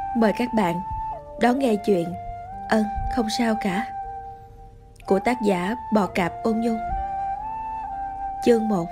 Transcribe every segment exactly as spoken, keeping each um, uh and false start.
Mời các bạn đón nghe chuyện Ân không sao cả của tác giả Bò Cạp Ôn Nhung. Chương một.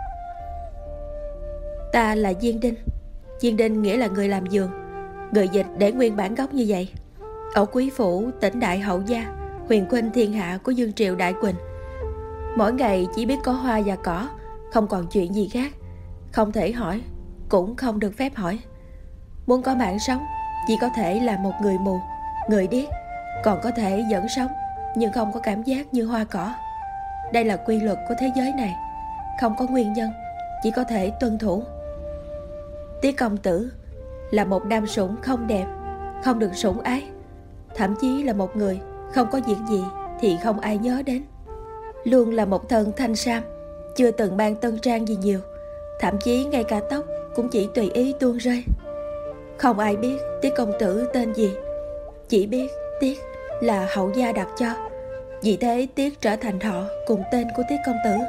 Ta là Diên Đinh. Diên Đinh nghĩa là người làm giường. Người dịch để nguyên bản gốc như vậy. Ở Quý Phủ, tỉnh Đại Hậu Gia, huyền khuynh thiên hạ của Dương Triều Đại Quỳnh. Mỗi ngày chỉ biết có hoa và cỏ, không còn chuyện gì khác. Không thể hỏi, cũng không được phép hỏi. Muốn có mạng sống, chỉ có thể là một người mù, người điếc. Còn có thể vẫn sống, nhưng không có cảm giác như hoa cỏ. Đây là quy luật của thế giới này. Không có nguyên nhân, chỉ có thể tuân thủ. Tiết công tử là một nam sủng không đẹp, không được sủng ái. Thậm chí là một người không có việc gì thì không ai nhớ đến. Luôn là một thân thanh sam, chưa từng mang tân trang gì nhiều. Thậm chí ngay cả tóc cũng chỉ tùy ý tuôn rơi. Không ai biết Tiết công tử tên gì, chỉ biết Tiết là Hậu Gia đặt cho. Vì thế Tiết trở thành họ cùng tên của Tiết công tử.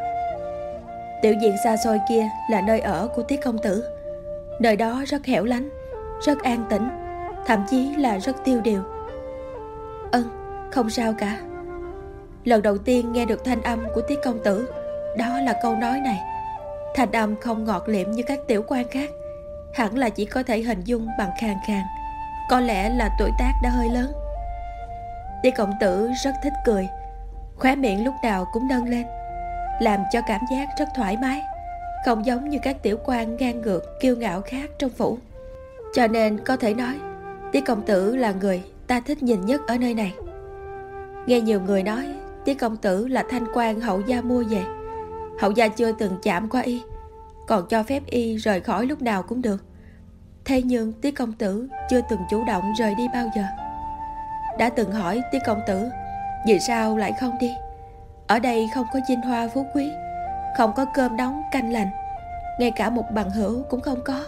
Tiểu viện xa xôi kia là nơi ở của Tiết công tử. Nơi đó rất hẻo lánh, rất an tĩnh, thậm chí là rất tiêu điều. Ân, không sao cả. Lần đầu tiên nghe được thanh âm của Tiết công tử, đó là câu nói này. Thanh âm không ngọt liệm như các tiểu quan khác, hẳn là chỉ có thể hình dung bằng khàn khàn. Có lẽ là tuổi tác đã hơi lớn. Tiết công tử rất thích cười, khóe miệng lúc nào cũng nâng lên, làm cho cảm giác rất thoải mái, không giống như các tiểu quan ngang ngược kiêu ngạo khác trong phủ. Cho nên có thể nói Tiết công tử là người ta thích nhìn nhất ở nơi này. Nghe nhiều người nói Tiết công tử là thanh quan Hậu Gia mua về. Hậu Gia chưa từng chạm qua y, còn cho phép y rời khỏi lúc nào cũng được. Thế nhưng Tiết công tử chưa từng chủ động rời đi bao giờ. Đã từng hỏi Tiết công tử vì sao lại không đi. Ở đây không có vinh hoa phú quý, không có cơm nóng canh lành, ngay cả một bằng hữu cũng không có.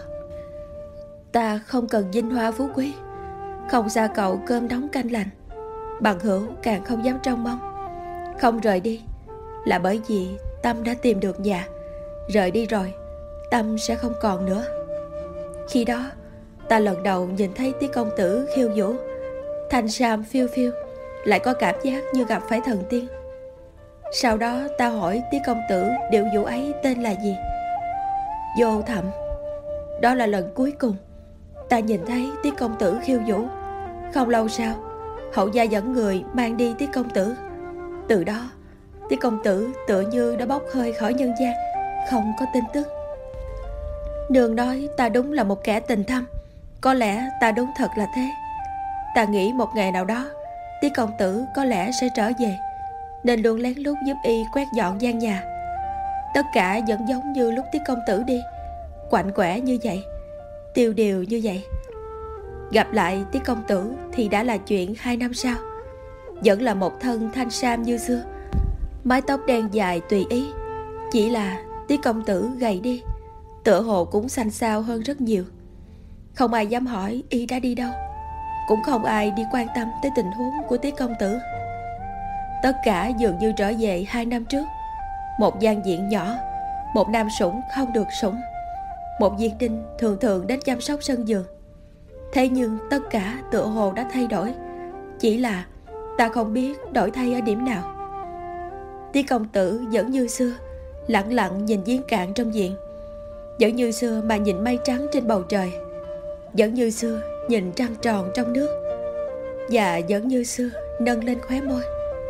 Ta không cần vinh hoa phú quý, không xa cầu cơm nóng canh lành, bằng hữu càng không dám trông mong. Không rời đi là bởi vì tâm đã tìm được nhà. Rời đi rồi, tâm sẽ không còn nữa. Khi đó ta lần đầu nhìn thấy Tiết công tử khiêu vũ, thanh sam phiêu phiêu, lại có cảm giác như gặp phải thần tiên. Sau đó ta hỏi Tiết công tử điệu vũ ấy tên là gì. Vô Thậm. Đó là lần cuối cùng ta nhìn thấy Tiết công tử khiêu vũ. Không lâu sau, Hậu Gia dẫn người mang đi Tiết công tử. Từ đó Tiết công tử tựa như đã bốc hơi khỏi nhân gian, không có tin tức. Nương nói ta đúng là một kẻ tình thâm. Có lẽ ta đúng thật là thế. Ta nghĩ một ngày nào đó Tiết công tử có lẽ sẽ trở về, nên luôn lén lút giúp y quét dọn gian nhà. Tất cả vẫn giống như lúc Tiết công tử đi, quạnh quẻ như vậy, tiêu điều như vậy. Gặp lại Tiết công tử thì đã là chuyện hai năm sau. Vẫn là một thân thanh sam như xưa, mái tóc đen dài tùy ý. Chỉ là Tiết công tử gầy đi, tựa hồ cũng xanh xao hơn rất nhiều. Không ai dám hỏi y đã đi đâu, cũng không ai đi quan tâm tới tình huống của Tiết công tử. Tất cả dường như trở về hai năm trước. Một gian viện nhỏ, một nam sủng không được sủng, một Diên Đinh thường thường đến chăm sóc sân vườn. Thế nhưng tất cả tựa hồ đã thay đổi, chỉ là ta không biết đổi thay ở điểm nào. Tiết công tử vẫn như xưa, lặng lặng nhìn giếng cạn trong viện. Vẫn như xưa mà nhìn mây trắng trên bầu trời. Vẫn như xưa nhìn trăng tròn trong nước. Và vẫn như xưa nâng lên khóe môi.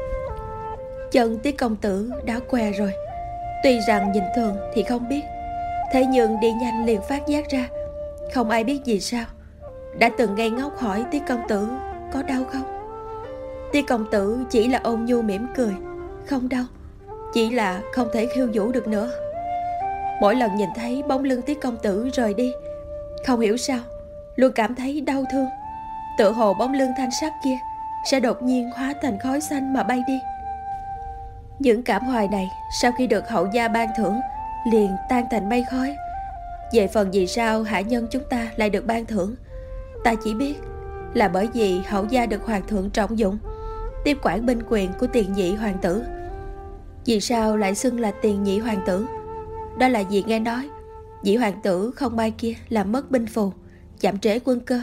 Chân Tiết công tử đã què rồi. Tuy rằng nhìn thường thì không biết, thế nhưng đi nhanh liền phát giác ra. Không ai biết vì sao. Đã từng ngây ngốc hỏi Tiết công tử có đau không. Tiết công tử chỉ là ôn nhu mỉm cười, không đau, chỉ là không thể khiêu vũ được nữa. Mỗi lần nhìn thấy bóng lưng Tiết công tử rời đi, không hiểu sao luôn cảm thấy đau thương. Tựa hồ bóng lưng thanh sắc kia sẽ đột nhiên hóa thành khói xanh mà bay đi. Những cảm hoài này sau khi được Hậu Gia ban thưởng liền tan thành mây khói. Về phần vì sao hạ nhân chúng ta lại được ban thưởng, ta chỉ biết là bởi vì Hậu Gia được hoàng thượng trọng dụng, tiếp quản binh quyền của tiền nhị hoàng tử. Vì sao lại xưng là tiền nhị hoàng tử? Đó là vì nghe nói nhị hoàng tử không may kia làm mất binh phù, chậm trễ quân cơ,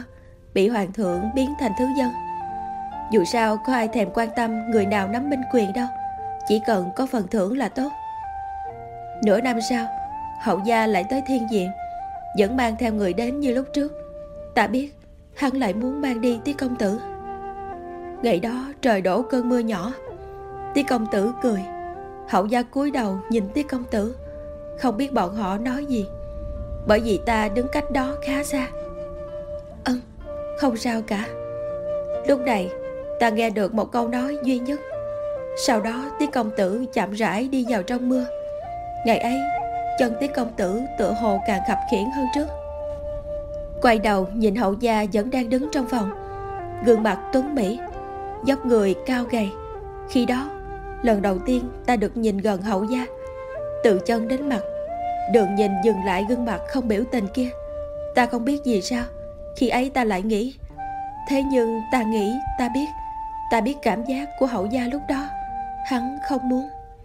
bị hoàng thượng biến thành thứ dân. Dù sao có ai thèm quan tâm người nào nắm binh quyền đâu, chỉ cần có phần thưởng là tốt. Nửa năm sau, hậu gia lại tới Thiên Diện, vẫn mang theo người đến như lúc trước. Ta biết hắn lại muốn mang đi Tiết công tử. Ngày đó trời đổ cơn mưa nhỏ. Tiết công tử cười. Hậu gia cúi đầu nhìn Tiết công tử, không biết bọn họ nói gì, bởi vì ta đứng cách đó khá xa. Ân, không sao cả. Lúc này ta nghe được một câu nói duy nhất. Sau đó Tiết công tử chậm rãi đi vào trong mưa. Ngày ấy chân Tiết công tử tựa hồ càng khập khiễng hơn trước. Quay đầu nhìn hậu gia vẫn đang đứng trong phòng, gương mặt tuấn mỹ, dốc người cao gầy. Khi đó lần đầu tiên ta được nhìn gần hậu gia, từ chân đến mặt. Đường nhìn dừng lại gương mặt không biểu tình kia. Ta không biết vì sao khi ấy ta lại nghĩ. Thế nhưng ta nghĩ ta biết. Ta biết cảm giác của hậu gia lúc đó. Hắn không muốn.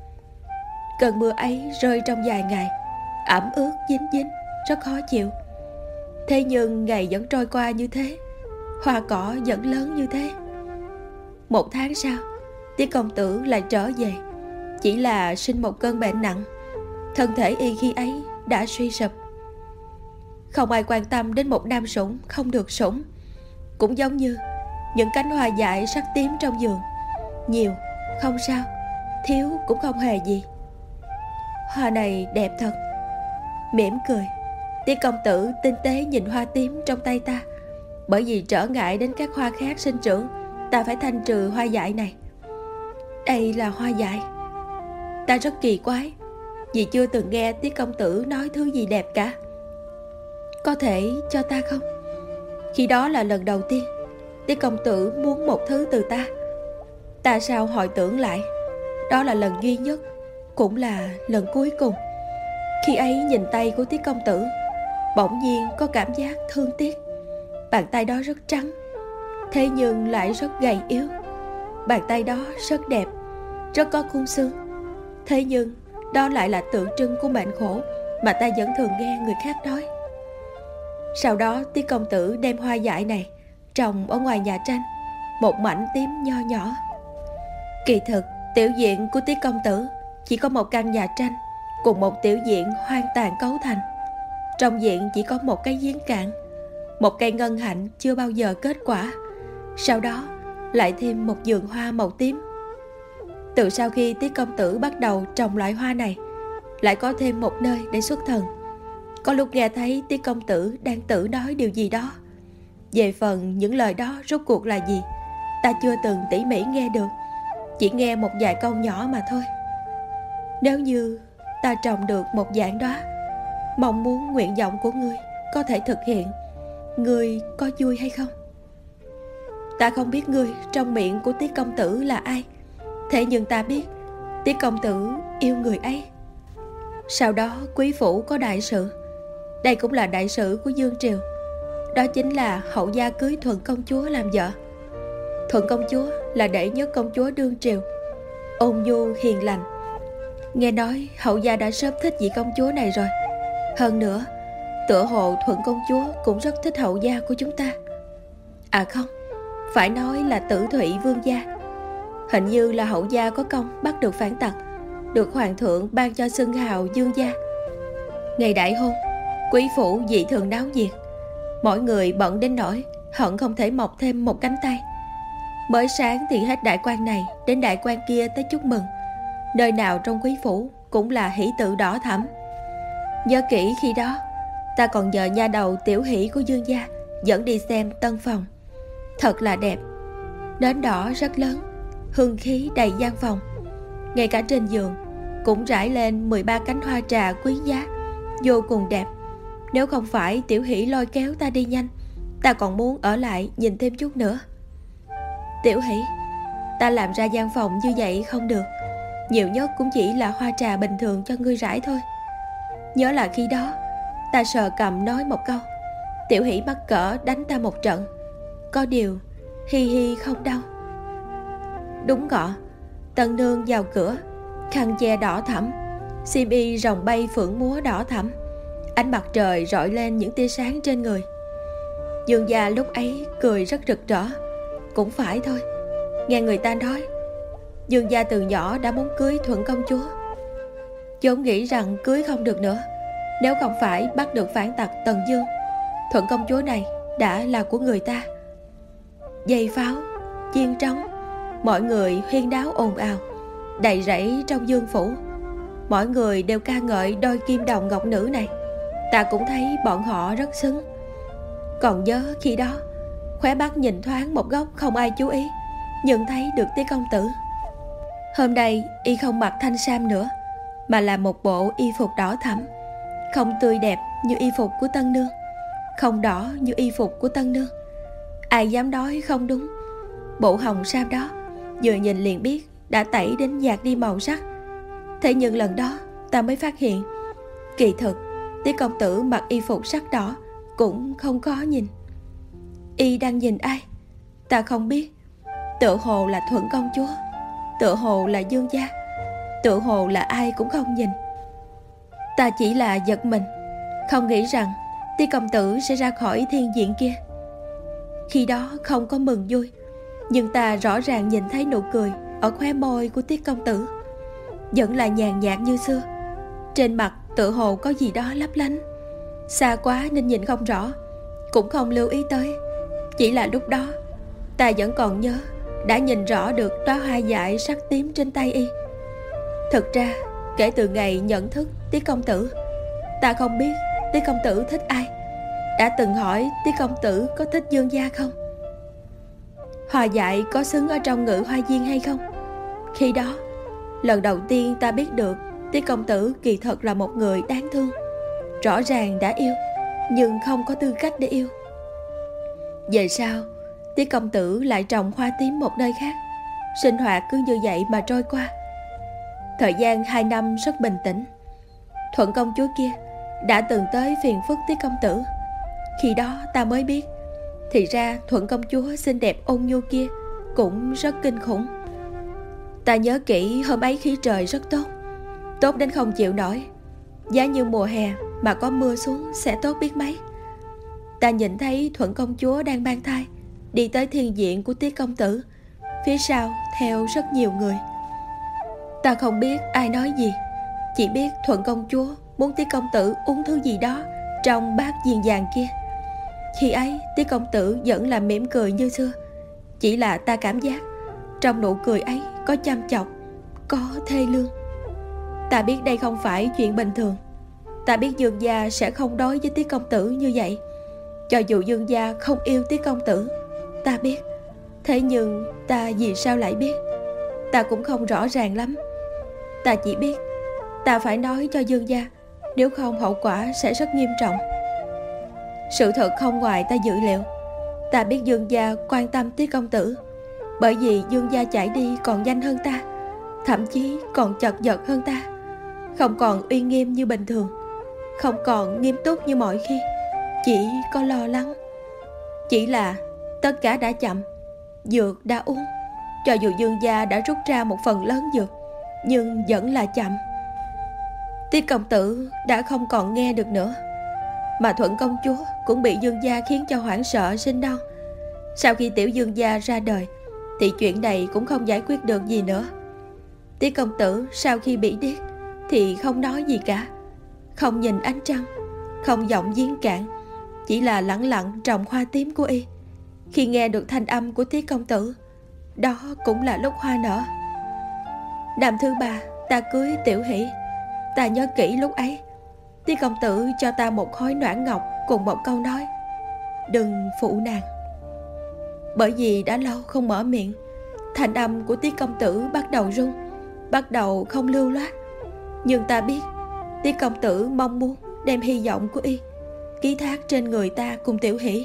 Cơn mưa ấy rơi trong vài ngày, ẩm ướt dính dính, rất khó chịu. Thế nhưng ngày vẫn trôi qua như thế, hoa cỏ vẫn lớn như thế. Một tháng sau, Tiết công tử lại trở về. Chỉ là sinh một cơn bệnh nặng. Thân thể y khi ấy đã suy sụp. Không ai quan tâm đến một nam sủng không được sủng. Cũng giống như những cánh hoa dại sắc tím trong vườn. Nhiều không sao, thiếu cũng không hề gì. Hoa này đẹp thật. Mỉm cười, Tiết công tử tinh tế nhìn hoa tím trong tay ta. Bởi vì trở ngại đến các hoa khác sinh trưởng, ta phải thanh trừ hoa dại này. Đây là hoa dại. Ta rất kỳ quái, vì chưa từng nghe Tiết công tử nói thứ gì đẹp cả. Có thể cho ta không? Khi đó là lần đầu tiên Tiết công tử muốn một thứ từ ta. Ta sao hồi tưởng lại, đó là lần duy nhất, cũng là lần cuối cùng. Khi ấy nhìn tay của Tiết công tử, bỗng nhiên có cảm giác thương tiếc. Bàn tay đó rất trắng, thế nhưng lại rất gầy yếu. Bàn tay đó rất đẹp, rất có khung xương. Thế nhưng đó lại là tượng trưng của mệnh khổ mà ta vẫn thường nghe người khác nói. Sau đó Tiết công tử đem hoa dại này trồng ở ngoài nhà tranh, một mảnh tím nho nhỏ. Kỳ thực tiểu viện của Tiết công tử chỉ có một căn nhà tranh cùng một tiểu viện hoang tàn cấu thành. Trong viện chỉ có một cái giếng cạn, một cây ngân hạnh chưa bao giờ kết quả. Sau đó lại thêm một vườn hoa màu tím. Từ sau khi Tiết công tử bắt đầu trồng loại hoa này, lại có thêm một nơi để xuất thần. Có lúc nghe thấy Tiết công tử đang tự nói điều gì đó. Về phần những lời đó rốt cuộc là gì, ta chưa từng tỉ mỉ nghe được, chỉ nghe một vài câu nhỏ mà thôi. Nếu như ta trồng được một vạn đóa, mong muốn nguyện vọng của ngươi có thể thực hiện, ngươi có vui hay không? Ta không biết ngươi trong miệng của Tiết công tử là ai, thế nhưng ta biết Tiết công tử yêu người ấy. Sau đó quý phủ có đại sự. Đây cũng là đại sự của Dương Triều. Đó chính là hậu gia cưới Thuận công chúa làm vợ. Thuận công chúa là đệ nhất công chúa đương triều, ôn nhu hiền lành. Nghe nói hậu gia đã sớm thích vị công chúa này rồi. Hơn nữa tựa hồ Thuận công chúa cũng rất thích hậu gia của chúng ta. À không, phải nói là Tử Thụy vương gia. Hình như là hậu gia có công bắt được phản tặc, được hoàng thượng ban cho xưng hào Dương gia. Ngày đại hôn, quý phủ dị thường náo nhiệt. Mọi người bận đến nỗi hận không thể mọc thêm một cánh tay. Mới sáng thì hết đại quan này đến đại quan kia tới chúc mừng. Nơi nào trong quý phủ cũng là hỷ tự đỏ thẫm. Nhớ kỹ khi đó ta còn nhờ nha đầu Tiểu Hỷ của Dương gia dẫn đi xem tân phòng. Thật là đẹp. Nến đỏ rất lớn, hương khí đầy gian phòng. Ngay cả trên giường cũng rải lên mười ba cánh hoa trà quý giá, vô cùng đẹp. Nếu không phải Tiểu Hỷ lôi kéo ta đi nhanh, ta còn muốn ở lại nhìn thêm chút nữa. Tiểu Hỷ, ta làm ra gian phòng như vậy không được. Nhiều nhất cũng chỉ là hoa trà bình thường cho ngươi rải thôi. Nhớ là khi đó ta sờ cầm nói một câu, Tiểu Hỷ mắc cỡ đánh ta một trận. Có điều hi hi không đau. Đúng gọ, tân nương vào cửa, khăn che đỏ thẫm, xiêm y rồng bay phượng múa đỏ thẫm. Ánh mặt trời rọi lên những tia sáng trên người. Dương gia lúc ấy cười rất rực rỡ. Cũng phải thôi, nghe người ta nói Dương gia từ nhỏ đã muốn cưới Thuận công chúa, vốn nghĩ rằng cưới không được nữa. Nếu không phải bắt được phản tặc Tần Dương, Thuận công chúa này đã là của người ta. Dây pháo, chiên trống, mọi người huyên náo ồn ào, đầy rẫy trong Dương phủ. Mọi người đều ca ngợi đôi kim đồng ngọc nữ này. Ta cũng thấy bọn họ rất xứng. Còn nhớ khi đó, khóe mắt nhìn thoáng một góc không ai chú ý, nhưng thấy được Tiết công tử. Hôm nay y không mặc thanh sam nữa, mà là một bộ y phục đỏ thẫm, không tươi đẹp như y phục của tân nương, không đỏ như y phục của tân nương. Ai dám nói không đúng. Bộ hồng sam đó vừa nhìn liền biết đã tẩy đến nhạt đi màu sắc. Thế nhưng lần đó ta mới phát hiện, kỳ thực Tiết công tử mặc y phục sắc đỏ cũng không có nhìn. Y đang nhìn ai ta không biết. Tựa hồ là Thuận công chúa, tựa hồ là Dương gia, tựa hồ là ai cũng không nhìn. Ta chỉ là giật mình, không nghĩ rằng Tiết công tử sẽ ra khỏi thiên diện kia. Khi đó không có mừng vui, nhưng ta rõ ràng nhìn thấy nụ cười ở khóe môi của Tiết công tử, vẫn là nhàn nhạt như xưa. Trên mặt tựa hồ có gì đó lấp lánh, xa quá nên nhìn không rõ, cũng không lưu ý tới. Chỉ là lúc đó ta vẫn còn nhớ đã nhìn rõ được đóa hoa dại sắc tím trên tay y. Thực ra kể từ ngày nhận thức Tiết công tử, ta không biết Tiết công tử thích ai. Đã từng hỏi Tiết công tử có thích Dương gia không, hoa dại có xứng ở trong ngự hoa viên hay không. Khi đó lần đầu tiên ta biết được Tiết công tử kỳ thật là một người đáng thương. Rõ ràng đã yêu, nhưng không có tư cách để yêu. Về sau Tiết công tử lại trồng hoa tím một nơi khác. Sinh hoạt cứ như vậy mà trôi qua. Thời gian hai năm rất bình tĩnh. Thuận công chúa kia đã từng tới phiền phức Tiết công tử. Khi đó ta mới biết, thì ra Thuận công chúa xinh đẹp ôn nhu kia cũng rất kinh khủng. Ta nhớ kỹ hôm ấy khí trời rất tốt, tốt đến không chịu nổi. Giá như mùa hè mà có mưa xuống sẽ tốt biết mấy. Ta nhìn thấy Thuận công chúa đang mang thai, đi tới thiên diện của Tiết công tử. Phía sau theo rất nhiều người. Ta không biết ai nói gì, chỉ biết Thuận công chúa muốn Tiết công tử uống thứ gì đó trong bát viền vàng kia. Khi ấy Tiết công tử vẫn là mỉm cười như xưa, chỉ là ta cảm giác trong nụ cười ấy có chăm chọc, có thê lương. Ta biết đây không phải chuyện bình thường. Ta biết Dương gia sẽ không đối với Tiết công tử như vậy. Cho dù Dương gia không yêu Tiết công tử, ta biết. Thế nhưng ta vì sao lại biết, ta cũng không rõ ràng lắm. Ta chỉ biết ta phải nói cho Dương gia, nếu không hậu quả sẽ rất nghiêm trọng. Sự thật không ngoài ta dự liệu. Ta biết Dương gia quan tâm Tiết công tử, bởi vì Dương gia chạy đi còn nhanh hơn ta, thậm chí còn chật vật hơn ta. Không còn uy nghiêm như bình thường, không còn nghiêm túc như mọi khi, chỉ có lo lắng. Chỉ là tất cả đã chậm. Dược đã uống, cho dù Dương gia đã rút ra một phần lớn dược, nhưng vẫn là chậm. Tiết công tử đã không còn nghe được nữa, mà Thuận công chúa cũng bị Dương gia khiến cho hoảng sợ sinh đau. Sau khi tiểu Dương gia ra đời thì chuyện này cũng không giải quyết được gì nữa. Tiết công tử sau khi bị điếc thì không nói gì cả, không nhìn ánh trăng, không giọng giếng cạn, chỉ là lẳng lặng trồng hoa tím của y. Khi nghe được thanh âm của Tiết công tử, đó cũng là lúc hoa nở. Năm thứ ba ta cưới Tiểu Hỷ. Ta nhớ kỹ lúc ấy Tiết công tử cho ta một khối noãn ngọc cùng một câu nói: đừng phụ nàng. Bởi vì đã lâu không mở miệng, thanh âm của Tiết công tử bắt đầu run, bắt đầu không lưu loát. Nhưng ta biết Tiết công tử mong muốn đem hy vọng của y ký thác trên người ta cùng Tiểu Hỷ.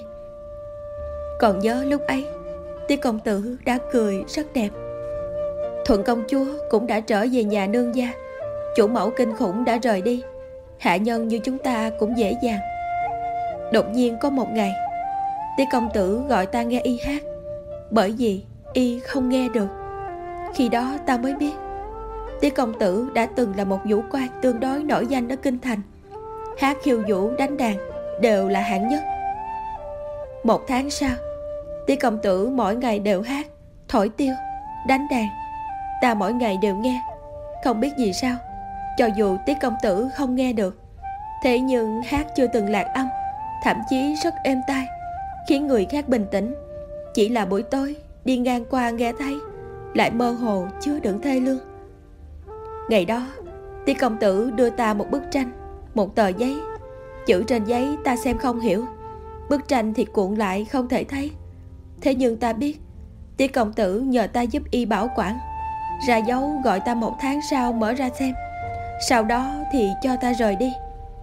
Còn nhớ lúc ấy Tiết công tử đã cười rất đẹp. Thuận công chúa cũng đã trở về nhà nương gia. Chủ mẫu kinh khủng đã rời đi, hạ nhân như chúng ta cũng dễ dàng. Đột nhiên có một ngày, Tiết công tử gọi ta nghe y hát, bởi vì y không nghe được. Khi đó ta mới biết Tiết công tử đã từng là một vũ quan tương đối nổi danh ở kinh thành, hát khiêu vũ đánh đàn đều là hạng nhất. Một tháng sau, Tiết công tử mỗi ngày đều hát, thổi tiêu, đánh đàn. Ta mỗi ngày đều nghe. Không biết vì sao, cho dù Tiết công tử không nghe được, thế nhưng hát chưa từng lạc âm, thậm chí rất êm tai, khiến người khác bình tĩnh. Chỉ là buổi tối đi ngang qua nghe thấy, lại mơ hồ chứa đựng thê lương. Ngày đó, Tiết công tử đưa ta một bức tranh, một tờ giấy. Chữ trên giấy ta xem không hiểu, bức tranh thì cuộn lại không thể thấy. Thế nhưng ta biết Tiết công tử nhờ ta giúp y bảo quản, ra dấu gọi ta một tháng sau mở ra xem, sau đó thì cho ta rời đi.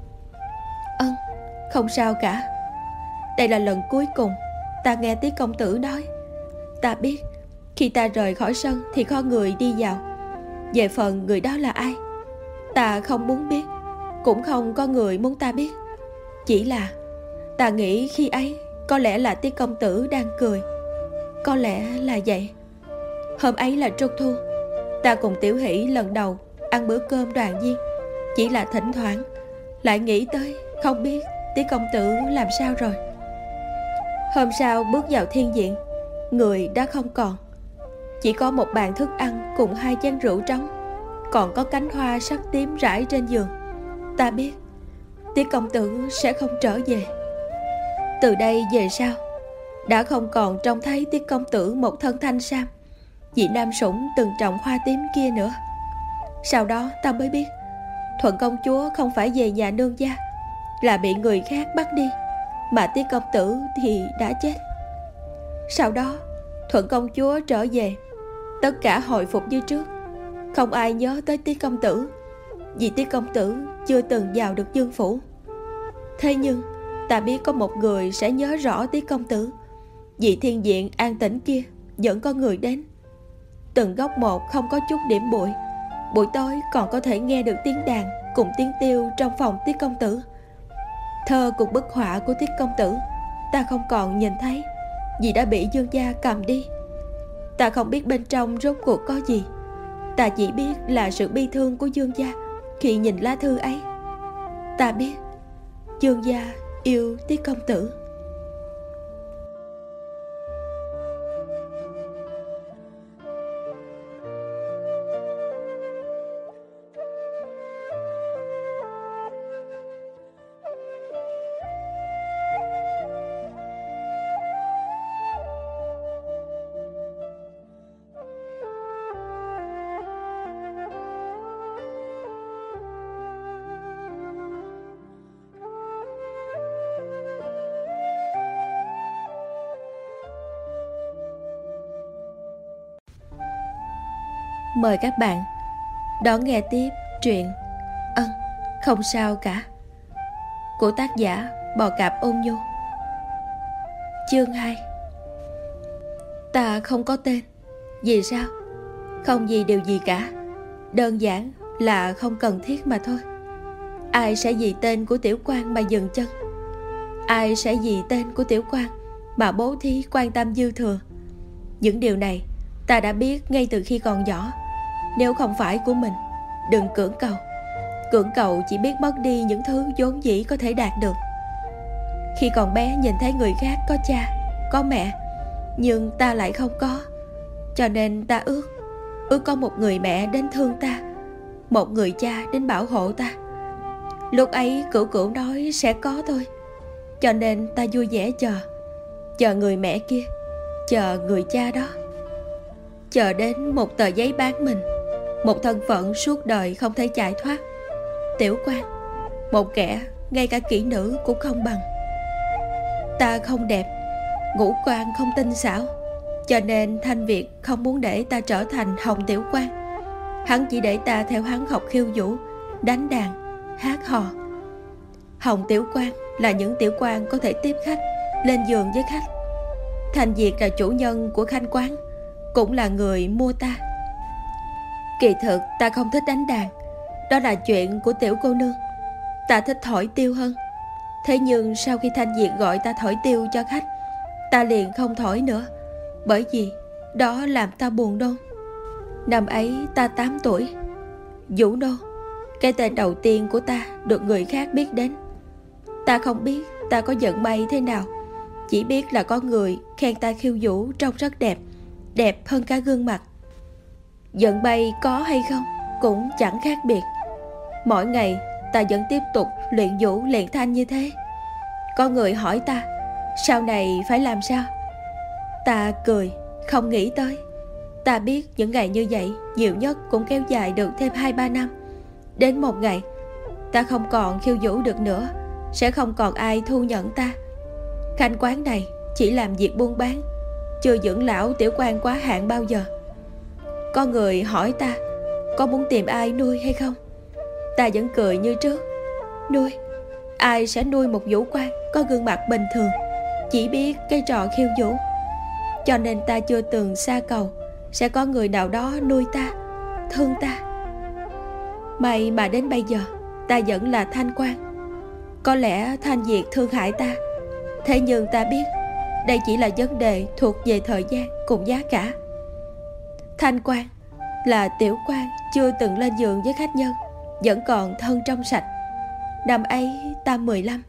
Ân, không sao cả. Đây là lần cuối cùng ta nghe Tiết công tử nói. Ta biết khi ta rời khỏi sân thì có người đi vào. Về phần người đó là ai, ta không muốn biết, cũng không có người muốn ta biết. Chỉ là ta nghĩ khi ấy có lẽ là Tiết công tử đang cười. Có lẽ là vậy. Hôm ấy là Trung thu, ta cùng Tiểu Hỷ lần đầu ăn bữa cơm đoàn viên. Chỉ là thỉnh thoảng lại nghĩ tới không biết Tiết công tử làm sao rồi. Hôm sau bước vào thiên viện, người đã không còn. Chỉ có một bàn thức ăn cùng hai chén rượu trống, còn có cánh hoa sắc tím rải trên giường. Ta biết Tiết công tử sẽ không trở về. Từ đây về sau, đã không còn trông thấy Tiết công tử một thân thanh sam, vị nam sủng từng trồng hoa tím kia nữa. Sau đó ta mới biết Thuận công chúa không phải về nhà nương gia, là bị người khác bắt đi, mà Tiết công tử thì đã chết. Sau đó Thuận công chúa trở về, tất cả hồi phục như trước. Không ai nhớ tới Tiết công tử, vì Tiết công tử chưa từng vào được dương phủ. Thế nhưng ta biết có một người sẽ nhớ rõ Tiết công tử. Vì thiên viện an tĩnh kia vẫn có người đến. Từng góc một không có chút điểm bụi. Buổi tối còn có thể nghe được tiếng đàn cùng tiếng tiêu trong phòng Tiết công tử. Thơ cùng bức họa của Tiết công tử ta không còn nhìn thấy, vì đã bị Dương gia cầm đi. Ta không biết bên trong rốt cuộc có gì. Ta chỉ biết là sự bi thương của Dương gia khi nhìn lá thư ấy. Ta biết Dương gia yêu Tiết công tử. Mời các bạn đón nghe tiếp truyện Ân, không sao cả của tác giả Bò Cạp Ôn Nhu. Chương hai. Ta không có tên. Vì sao? Không vì điều gì cả, đơn giản là không cần thiết mà thôi. Ai sẽ vì tên của tiểu quan mà dừng chân? Ai sẽ vì tên của tiểu quan mà bố thí quan tâm dư thừa? Những điều này ta đã biết ngay từ khi còn nhỏ. Nếu không phải của mình, đừng cưỡng cầu. Cưỡng cầu chỉ biết mất đi những thứ vốn dĩ có thể đạt được. Khi còn bé nhìn thấy người khác có cha, có mẹ, nhưng ta lại không có. Cho nên ta ước Ước có một người mẹ đến thương ta, một người cha đến bảo hộ ta. Lúc ấy cửu cửu nói sẽ có thôi. Cho nên ta vui vẻ chờ. Chờ người mẹ kia, chờ người cha đó, chờ đến một tờ giấy bán mình, một thân phận suốt đời không thể chạy thoát. Tiểu quan, một kẻ ngay cả kỹ nữ cũng không bằng. Ta không đẹp, ngũ quan không tinh xảo, cho nên Thanh Việt không muốn để ta trở thành Hồng tiểu quan. Hắn chỉ để ta theo hắn học khiêu vũ, đánh đàn, hát hò. Hồng tiểu quan là những tiểu quan có thể tiếp khách, lên giường với khách. Thanh Việt là chủ nhân của khanh quán, cũng là người mua ta. Kỳ thực ta không thích đánh đàn, đó là chuyện của tiểu cô nương. Ta thích thổi tiêu hơn. Thế nhưng sau khi Thanh Việt gọi ta thổi tiêu cho khách, ta liền không thổi nữa, bởi vì đó làm ta buồn nôn. Năm ấy ta tám tuổi. Vũ Nô, cái tên đầu tiên của ta được người khác biết đến. Ta không biết ta có vận may thế nào, chỉ biết là có người khen ta khiêu vũ trông rất đẹp, đẹp hơn cả gương mặt. Giận bay có hay không cũng chẳng khác biệt. Mỗi ngày ta vẫn tiếp tục luyện vũ luyện thanh như thế. Có người hỏi ta sau này phải làm sao. Ta cười, không nghĩ tới. Ta biết những ngày như vậy nhiều nhất cũng kéo dài được thêm hai ba năm. Đến một ngày ta không còn khiêu vũ được nữa, sẽ không còn ai thu nhận ta. Khanh quán này chỉ làm việc buôn bán, chưa dưỡng lão tiểu quan quá hạn bao giờ. Có người hỏi ta có muốn tìm ai nuôi hay không. Ta vẫn cười như trước. Nuôi? Ai sẽ nuôi một vũ quan có gương mặt bình thường, chỉ biết cái trò khiêu vũ. Cho nên ta chưa từng xa cầu sẽ có người nào đó nuôi ta, thương ta. May mà đến bây giờ ta vẫn là Thanh Quan. Có lẽ Thanh Việt thương hại ta, thế nhưng ta biết đây chỉ là vấn đề thuộc về thời gian cùng giá cả. Thanh Quan là tiểu quan chưa từng lên giường với khách nhân, vẫn còn thân trong sạch. Năm ấy ta mười lăm.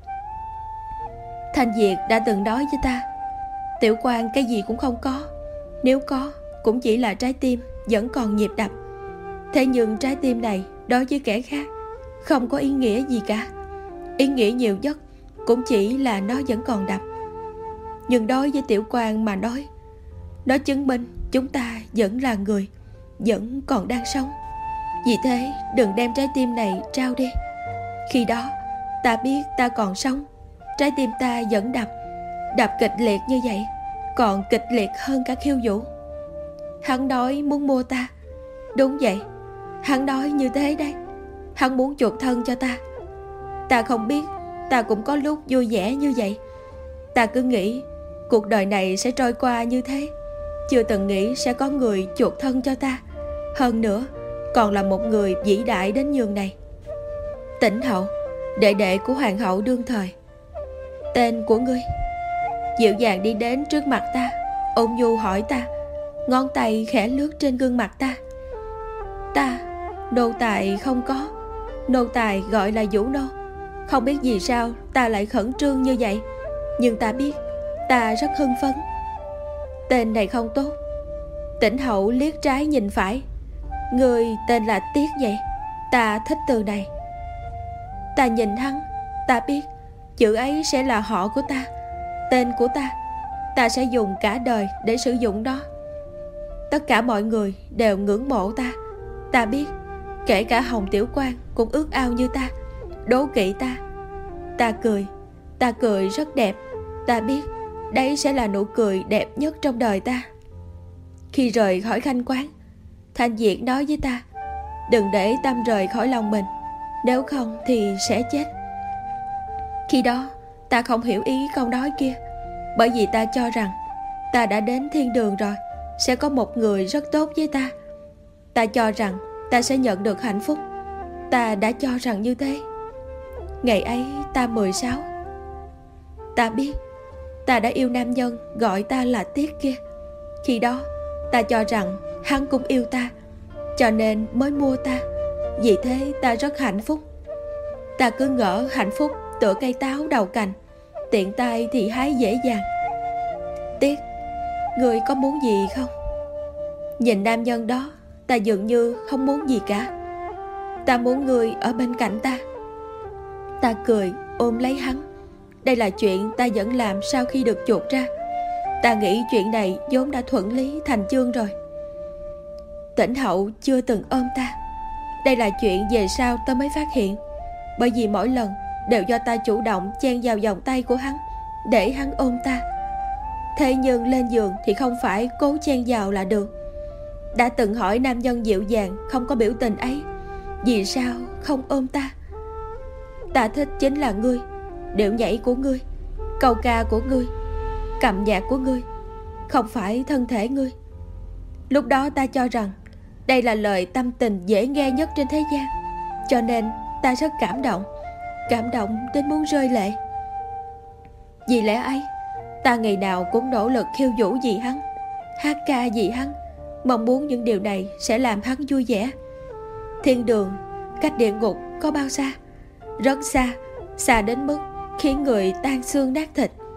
Thanh Việt đã từng nói với ta, tiểu quan cái gì cũng không có, nếu có cũng chỉ là trái tim vẫn còn nhịp đập. Thế nhưng trái tim này đối với kẻ khác không có ý nghĩa gì cả. Ý nghĩa nhiều nhất cũng chỉ là nó vẫn còn đập. Nhưng đối với tiểu quan mà nói, nó chứng minh chúng ta vẫn là người, vẫn còn đang sống. Vì thế đừng đem trái tim này trao đi. Khi đó ta biết ta còn sống, trái tim ta vẫn đập, đập kịch liệt như vậy, còn kịch liệt hơn cả khiêu vũ. Hắn nói muốn mua ta. Đúng vậy, hắn nói như thế đấy. Hắn muốn chuộc thân cho ta. Ta không biết, ta cũng có lúc vui vẻ như vậy. Ta cứ nghĩ cuộc đời này sẽ trôi qua như thế, chưa từng nghĩ sẽ có người chuộc thân cho ta, hơn nữa còn là một người vĩ đại đến nhường này. Tĩnh Hậu, đệ đệ của hoàng hậu đương thời. Tên của ngươi? Dịu dàng đi đến trước mặt ta, ôn nhu hỏi ta, ngón tay khẽ lướt trên gương mặt ta. Ta, nô tài không có. Nô tài gọi là Vũ Nô. Không biết vì sao ta lại khẩn trương như vậy, nhưng ta biết ta rất hưng phấn. Tên này không tốt. Tĩnh Hậu liếc trái nhìn phải. Người tên là Tiết vậy? Ta thích từ này. Ta nhìn hắn, ta biết chữ ấy sẽ là họ của ta, tên của ta. Ta sẽ dùng cả đời để sử dụng nó. Tất cả mọi người đều ngưỡng mộ ta. Ta biết kể cả Hồng tiểu quan cũng ước ao như ta, đố kỵ ta. Ta cười, ta cười rất đẹp. Ta biết đấy sẽ là nụ cười đẹp nhất trong đời ta. Khi rời khỏi Khanh quán, Thanh Việt nói với ta, đừng để tâm rời khỏi lòng mình, nếu không thì sẽ chết. Khi đó ta không hiểu ý câu nói kia, bởi vì ta cho rằng ta đã đến thiên đường rồi, sẽ có một người rất tốt với ta. Ta cho rằng ta sẽ nhận được hạnh phúc. Ta đã cho rằng như thế. Ngày ấy ta mười sáu. Ta biết ta đã yêu nam nhân gọi ta là Tiết kia. Khi đó ta cho rằng hắn cũng yêu ta, cho nên mới mua ta. Vì thế ta rất hạnh phúc. Ta cứ ngỡ hạnh phúc tựa cây táo đầu cành, tiện tay thì hái dễ dàng. Tiết, người có muốn gì không? Nhìn nam nhân đó, ta dường như không muốn gì cả. Ta muốn người ở bên cạnh ta. Ta cười ôm lấy hắn. Đây là chuyện ta vẫn làm sau khi được chuộc ra. Ta nghĩ chuyện này vốn đã thuận lý thành chương rồi. Tĩnh Hậu chưa từng ôm ta. Đây là chuyện về sau ta mới phát hiện, bởi vì mỗi lần đều do ta chủ động chen vào vòng tay của hắn để hắn ôm ta. Thế nhưng lên giường thì không phải cố chen vào là được. Đã từng hỏi nam nhân dịu dàng không có biểu tình ấy, vì sao không ôm ta? Ta thích chính là ngươi, điệu nhảy của ngươi, câu ca của ngươi, cầm nhạc của ngươi, không phải thân thể ngươi. Lúc đó ta cho rằng đây là lời tâm tình dễ nghe nhất trên thế gian, cho nên ta rất cảm động, cảm động đến muốn rơi lệ. Vì lẽ ấy, ta ngày nào cũng nỗ lực khiêu vũ vì hắn, hát ca vì hắn, mong muốn những điều này sẽ làm hắn vui vẻ. Thiên đường cách địa ngục có bao xa? Rất xa, xa đến mức khiến người tan xương nát thịt.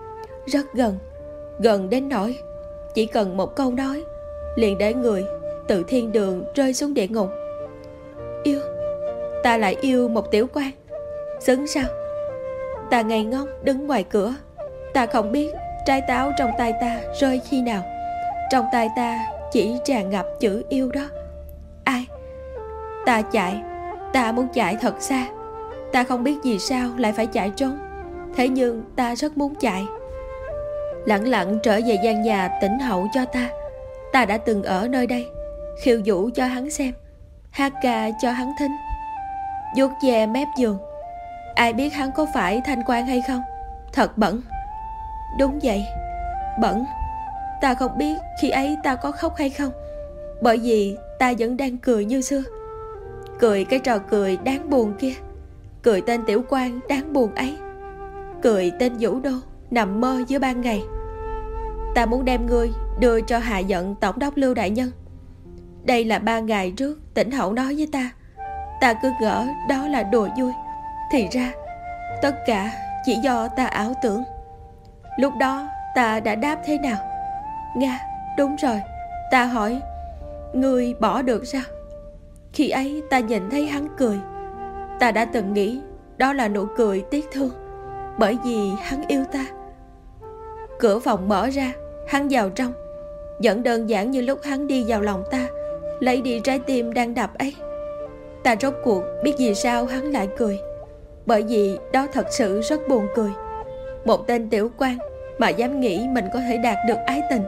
rất gần, gần đến nỗi chỉ cần một câu nói liền để người từ thiên đường rơi xuống địa ngục. Yêu, ta lại yêu một tiểu quan, xứng sao? Ta ngây ngốc đứng ngoài cửa, ta không biết trái táo trong tay ta rơi khi nào. Trong tay ta chỉ tràn ngập chữ yêu đó. Ai? Ta chạy, ta muốn chạy thật xa. Ta không biết vì sao lại phải chạy trốn, thế nhưng ta rất muốn chạy. Lặng lặng trở về gian nhà tĩnh hậu cho ta. Ta đã từng ở nơi đây, khiêu vũ cho hắn xem, hát ca cho hắn thính, vuốt ve mép giường. Ai biết hắn có phải thanh quan hay không? Thật bẩn. Đúng vậy, bẩn. Ta không biết khi ấy ta có khóc hay không, bởi vì ta vẫn đang cười như xưa. Cười cái trò cười đáng buồn kia, cười tên tiểu quan đáng buồn ấy, cười tên Vũ Đô nằm mơ giữa ban ngày. Ta muốn đem ngươi đưa cho hạ giận tổng đốc Lưu đại nhân. Đây là ba ngày trước Tĩnh Hậu nói với ta. Ta cứ ngỡ đó là đùa vui, thì ra tất cả chỉ do ta ảo tưởng. Lúc đó ta đã đáp thế nào? Nga, đúng rồi, ta hỏi ngươi bỏ được sao? Khi ấy ta nhìn thấy hắn cười, ta đã từng nghĩ đó là nụ cười tiếc thương, bởi vì hắn yêu ta. Cửa phòng mở ra, hắn vào trong, vẫn đơn giản như lúc hắn đi vào lòng ta, lấy đi trái tim đang đập ấy. Ta rốt cuộc biết vì sao hắn lại cười, bởi vì đó thật sự rất buồn cười. Một tên tiểu quan mà dám nghĩ mình có thể đạt được ái tình.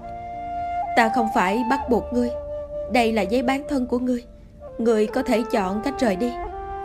Ta không phải bắt buộc ngươi, đây là giấy bán thân của ngươi, ngươi có thể chọn cách rời đi.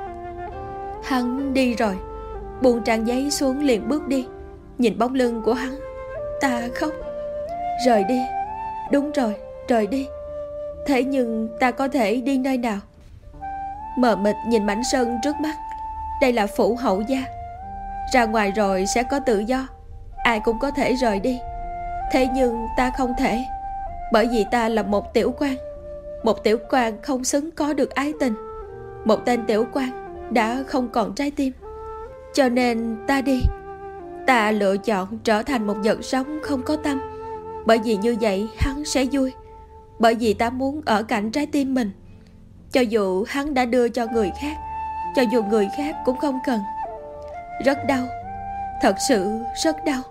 Hắn đi rồi, buông trang giấy xuống liền bước đi. Nhìn bóng lưng của hắn, ta khóc. Rời đi, đúng rồi, rời đi. Thế nhưng ta có thể đi nơi nào? Mờ mịt nhìn mảnh sân trước mắt. Đây là phủ hậu gia, ra ngoài rồi sẽ có tự do, ai cũng có thể rời đi. Thế nhưng ta không thể, bởi vì ta là một tiểu quan. Một tiểu quan không xứng có được ái tình. Một tên tiểu quan đã không còn trái tim. Cho nên ta đi. Ta lựa chọn trở thành một vật sống không có tâm, bởi vì như vậy hắn sẽ vui. Bởi vì ta muốn ở cạnh trái tim mình, cho dù hắn đã đưa cho người khác, cho dù người khác cũng không cần. Rất đau, thật sự rất đau.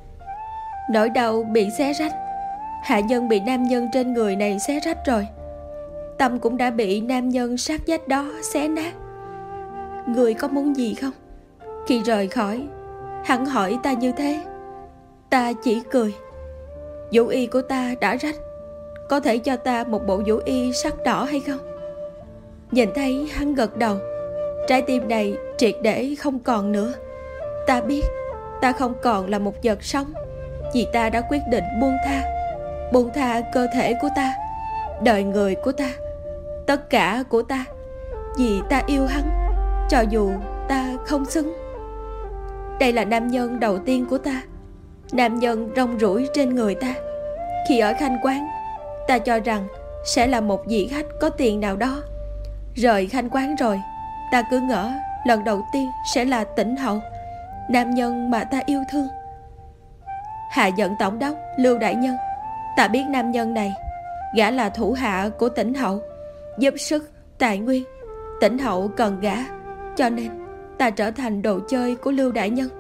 Nỗi đau bị xé rách. Hạ nhân bị nam nhân trên người này xé rách rồi, tâm cũng đã bị nam nhân sát vách đó xé nát. Người có muốn gì không? Khi rời khỏi, hắn hỏi ta như thế. Ta chỉ cười. Vũ y của ta đã rách, có thể cho ta một bộ vũ y sắc đỏ hay không? Nhìn thấy hắn gật đầu. Trái tim này triệt để không còn nữa. Ta biết ta không còn là một vật sống, vì ta đã quyết định buông tha. Buông tha cơ thể của ta, đời người của ta, tất cả của ta, vì ta yêu hắn, cho dù ta không xứng. Đây là nam nhân đầu tiên của ta, nam nhân rong ruổi trên người ta. Khi ở khanh quán, ta cho rằng sẽ là một vị khách có tiền nào đó. Rời khanh quán rồi, ta cứ ngỡ lần đầu tiên sẽ là Tĩnh Hậu, nam nhân mà ta yêu thương. Hạ giận tổng đốc Lưu đại nhân, ta biết nam nhân này, gã là thủ hạ của Tĩnh Hậu, giúp sức tài nguyên. Tĩnh Hậu cần gã, cho nên ta trở thành đồ chơi của Lưu đại nhân.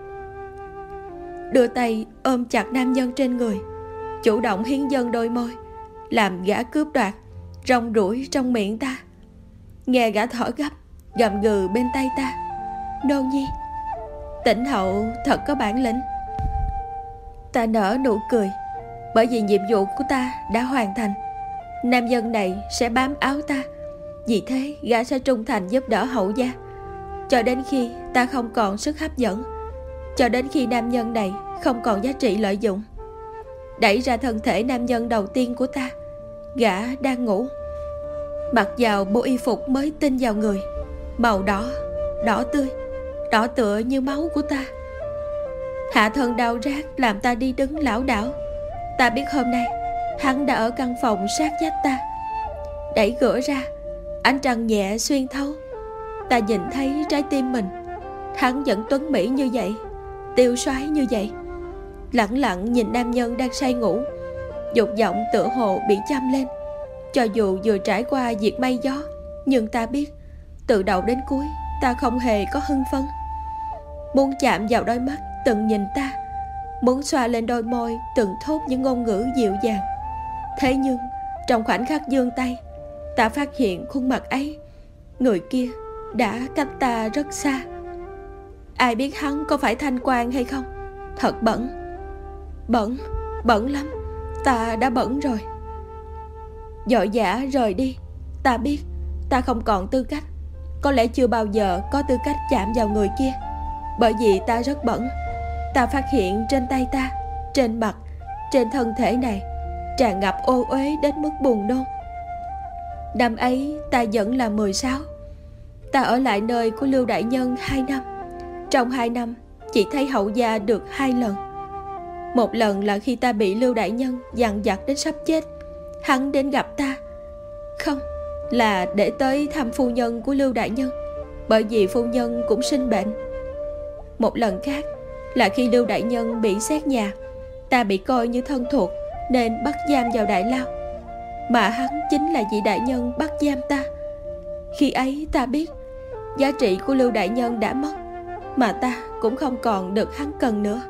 Đưa tay ôm chặt nam nhân trên người, chủ động hiến dâng đôi môi, làm gã cướp đoạt, rong ruổi trong miệng ta. Nghe gã thở gấp, gầm gừ bên tay ta. Nô nhi, Tĩnh Hậu thật có bản lĩnh. Ta nở nụ cười, bởi vì nhiệm vụ của ta đã hoàn thành. Nam nhân này sẽ bám áo ta, vì thế gã sẽ trung thành giúp đỡ hậu gia, cho đến khi ta không còn sức hấp dẫn, cho đến khi nam nhân này không còn giá trị lợi dụng. Đẩy ra thân thể nam nhân đầu tiên của ta. Gã đang ngủ, mặc vào bộ y phục mới tinh vào người, màu đỏ, đỏ tươi, đỏ tựa như máu của ta. Hạ thân đau rát làm ta đi đứng lảo đảo. Ta biết hôm nay hắn đã ở căn phòng sát vách ta. Đẩy cửa ra, ánh trăng nhẹ xuyên thấu. Ta nhìn thấy trái tim mình. Hắn vẫn tuấn mỹ như vậy, tiêu xoái như vậy. lẳng lặng nhìn nam nhân đang say ngủ, dục vọng tựa hồ bị châm lên. Cho dù vừa trải qua việc mây gió, nhưng ta biết từ đầu đến cuối ta không hề có hưng phấn. Muốn chạm vào đôi mắt từng nhìn ta, muốn xoa lên đôi môi từng thốt những ngôn ngữ dịu dàng. Thế nhưng trong khoảnh khắc giương tay, ta phát hiện khuôn mặt ấy, người kia đã cách ta rất xa. Ai biết hắn có phải Thanh Quang hay không? Thật bẩn. Bẩn, bẩn lắm. Ta đã bẩn rồi. Vội vã rời đi. Ta biết ta không còn tư cách, có lẽ chưa bao giờ có tư cách chạm vào người kia, bởi vì ta rất bẩn. Ta phát hiện trên tay ta, trên mặt, trên thân thể này tràn ngập ô uế đến mức buồn nôn. Năm ấy ta vẫn là mười sáu. Ta ở lại nơi của Lưu đại nhân hai năm. Trong hai năm chỉ thấy Hậu gia được hai lần. Một lần là khi ta bị Lưu đại nhân dằn vặt đến sắp chết, hắn đến gặp ta. Không, là để tới thăm phu nhân của Lưu đại nhân, bởi vì phu nhân cũng sinh bệnh. Một lần khác là khi Lưu đại nhân bị xét nhà, ta bị coi như thân thuộc nên bắt giam vào đại lao, mà hắn chính là vị đại nhân bắt giam ta. Khi ấy ta biết giá trị của Lưu đại nhân đã mất, mà ta cũng không còn được hắn cần nữa.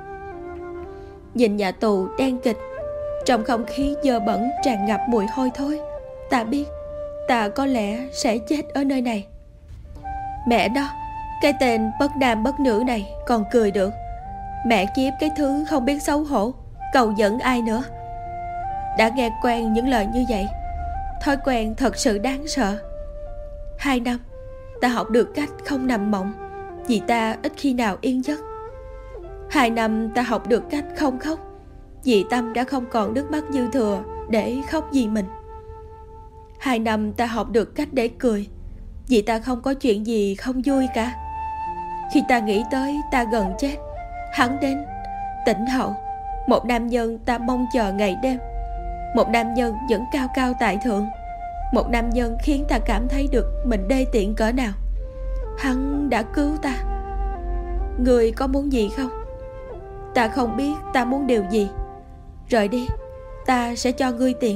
Nhìn nhà tù đen kịch, trong không khí dơ bẩn tràn ngập mùi hôi thối, ta biết ta có lẽ sẽ chết ở nơi này. Mẹ đó, cái tên bất nam bất nữ này còn cười được. Mẹ kiếp cái thứ không biết xấu hổ, cầu dẫn ai nữa. Đã nghe quen những lời như vậy, thói quen thật sự đáng sợ. Hai năm ta học được cách không nằm mộng, vì ta ít khi nào yên giấc. Hai năm ta học được cách không khóc, vì tâm đã không còn nước mắt dư thừa để khóc vì mình. Hai năm ta học được cách để cười, vì ta không có chuyện gì không vui cả. Khi ta nghĩ tới ta gần chết, hắn đến. Tĩnh Hậu, một nam nhân ta mong chờ ngày đêm, một nam nhân vẫn cao cao tại thượng, một nam nhân khiến ta cảm thấy được mình đê tiện cỡ nào. Hắn đã cứu ta. Người có muốn gì không? Ta không biết ta muốn điều gì. Rời đi, ta sẽ cho ngươi tiền.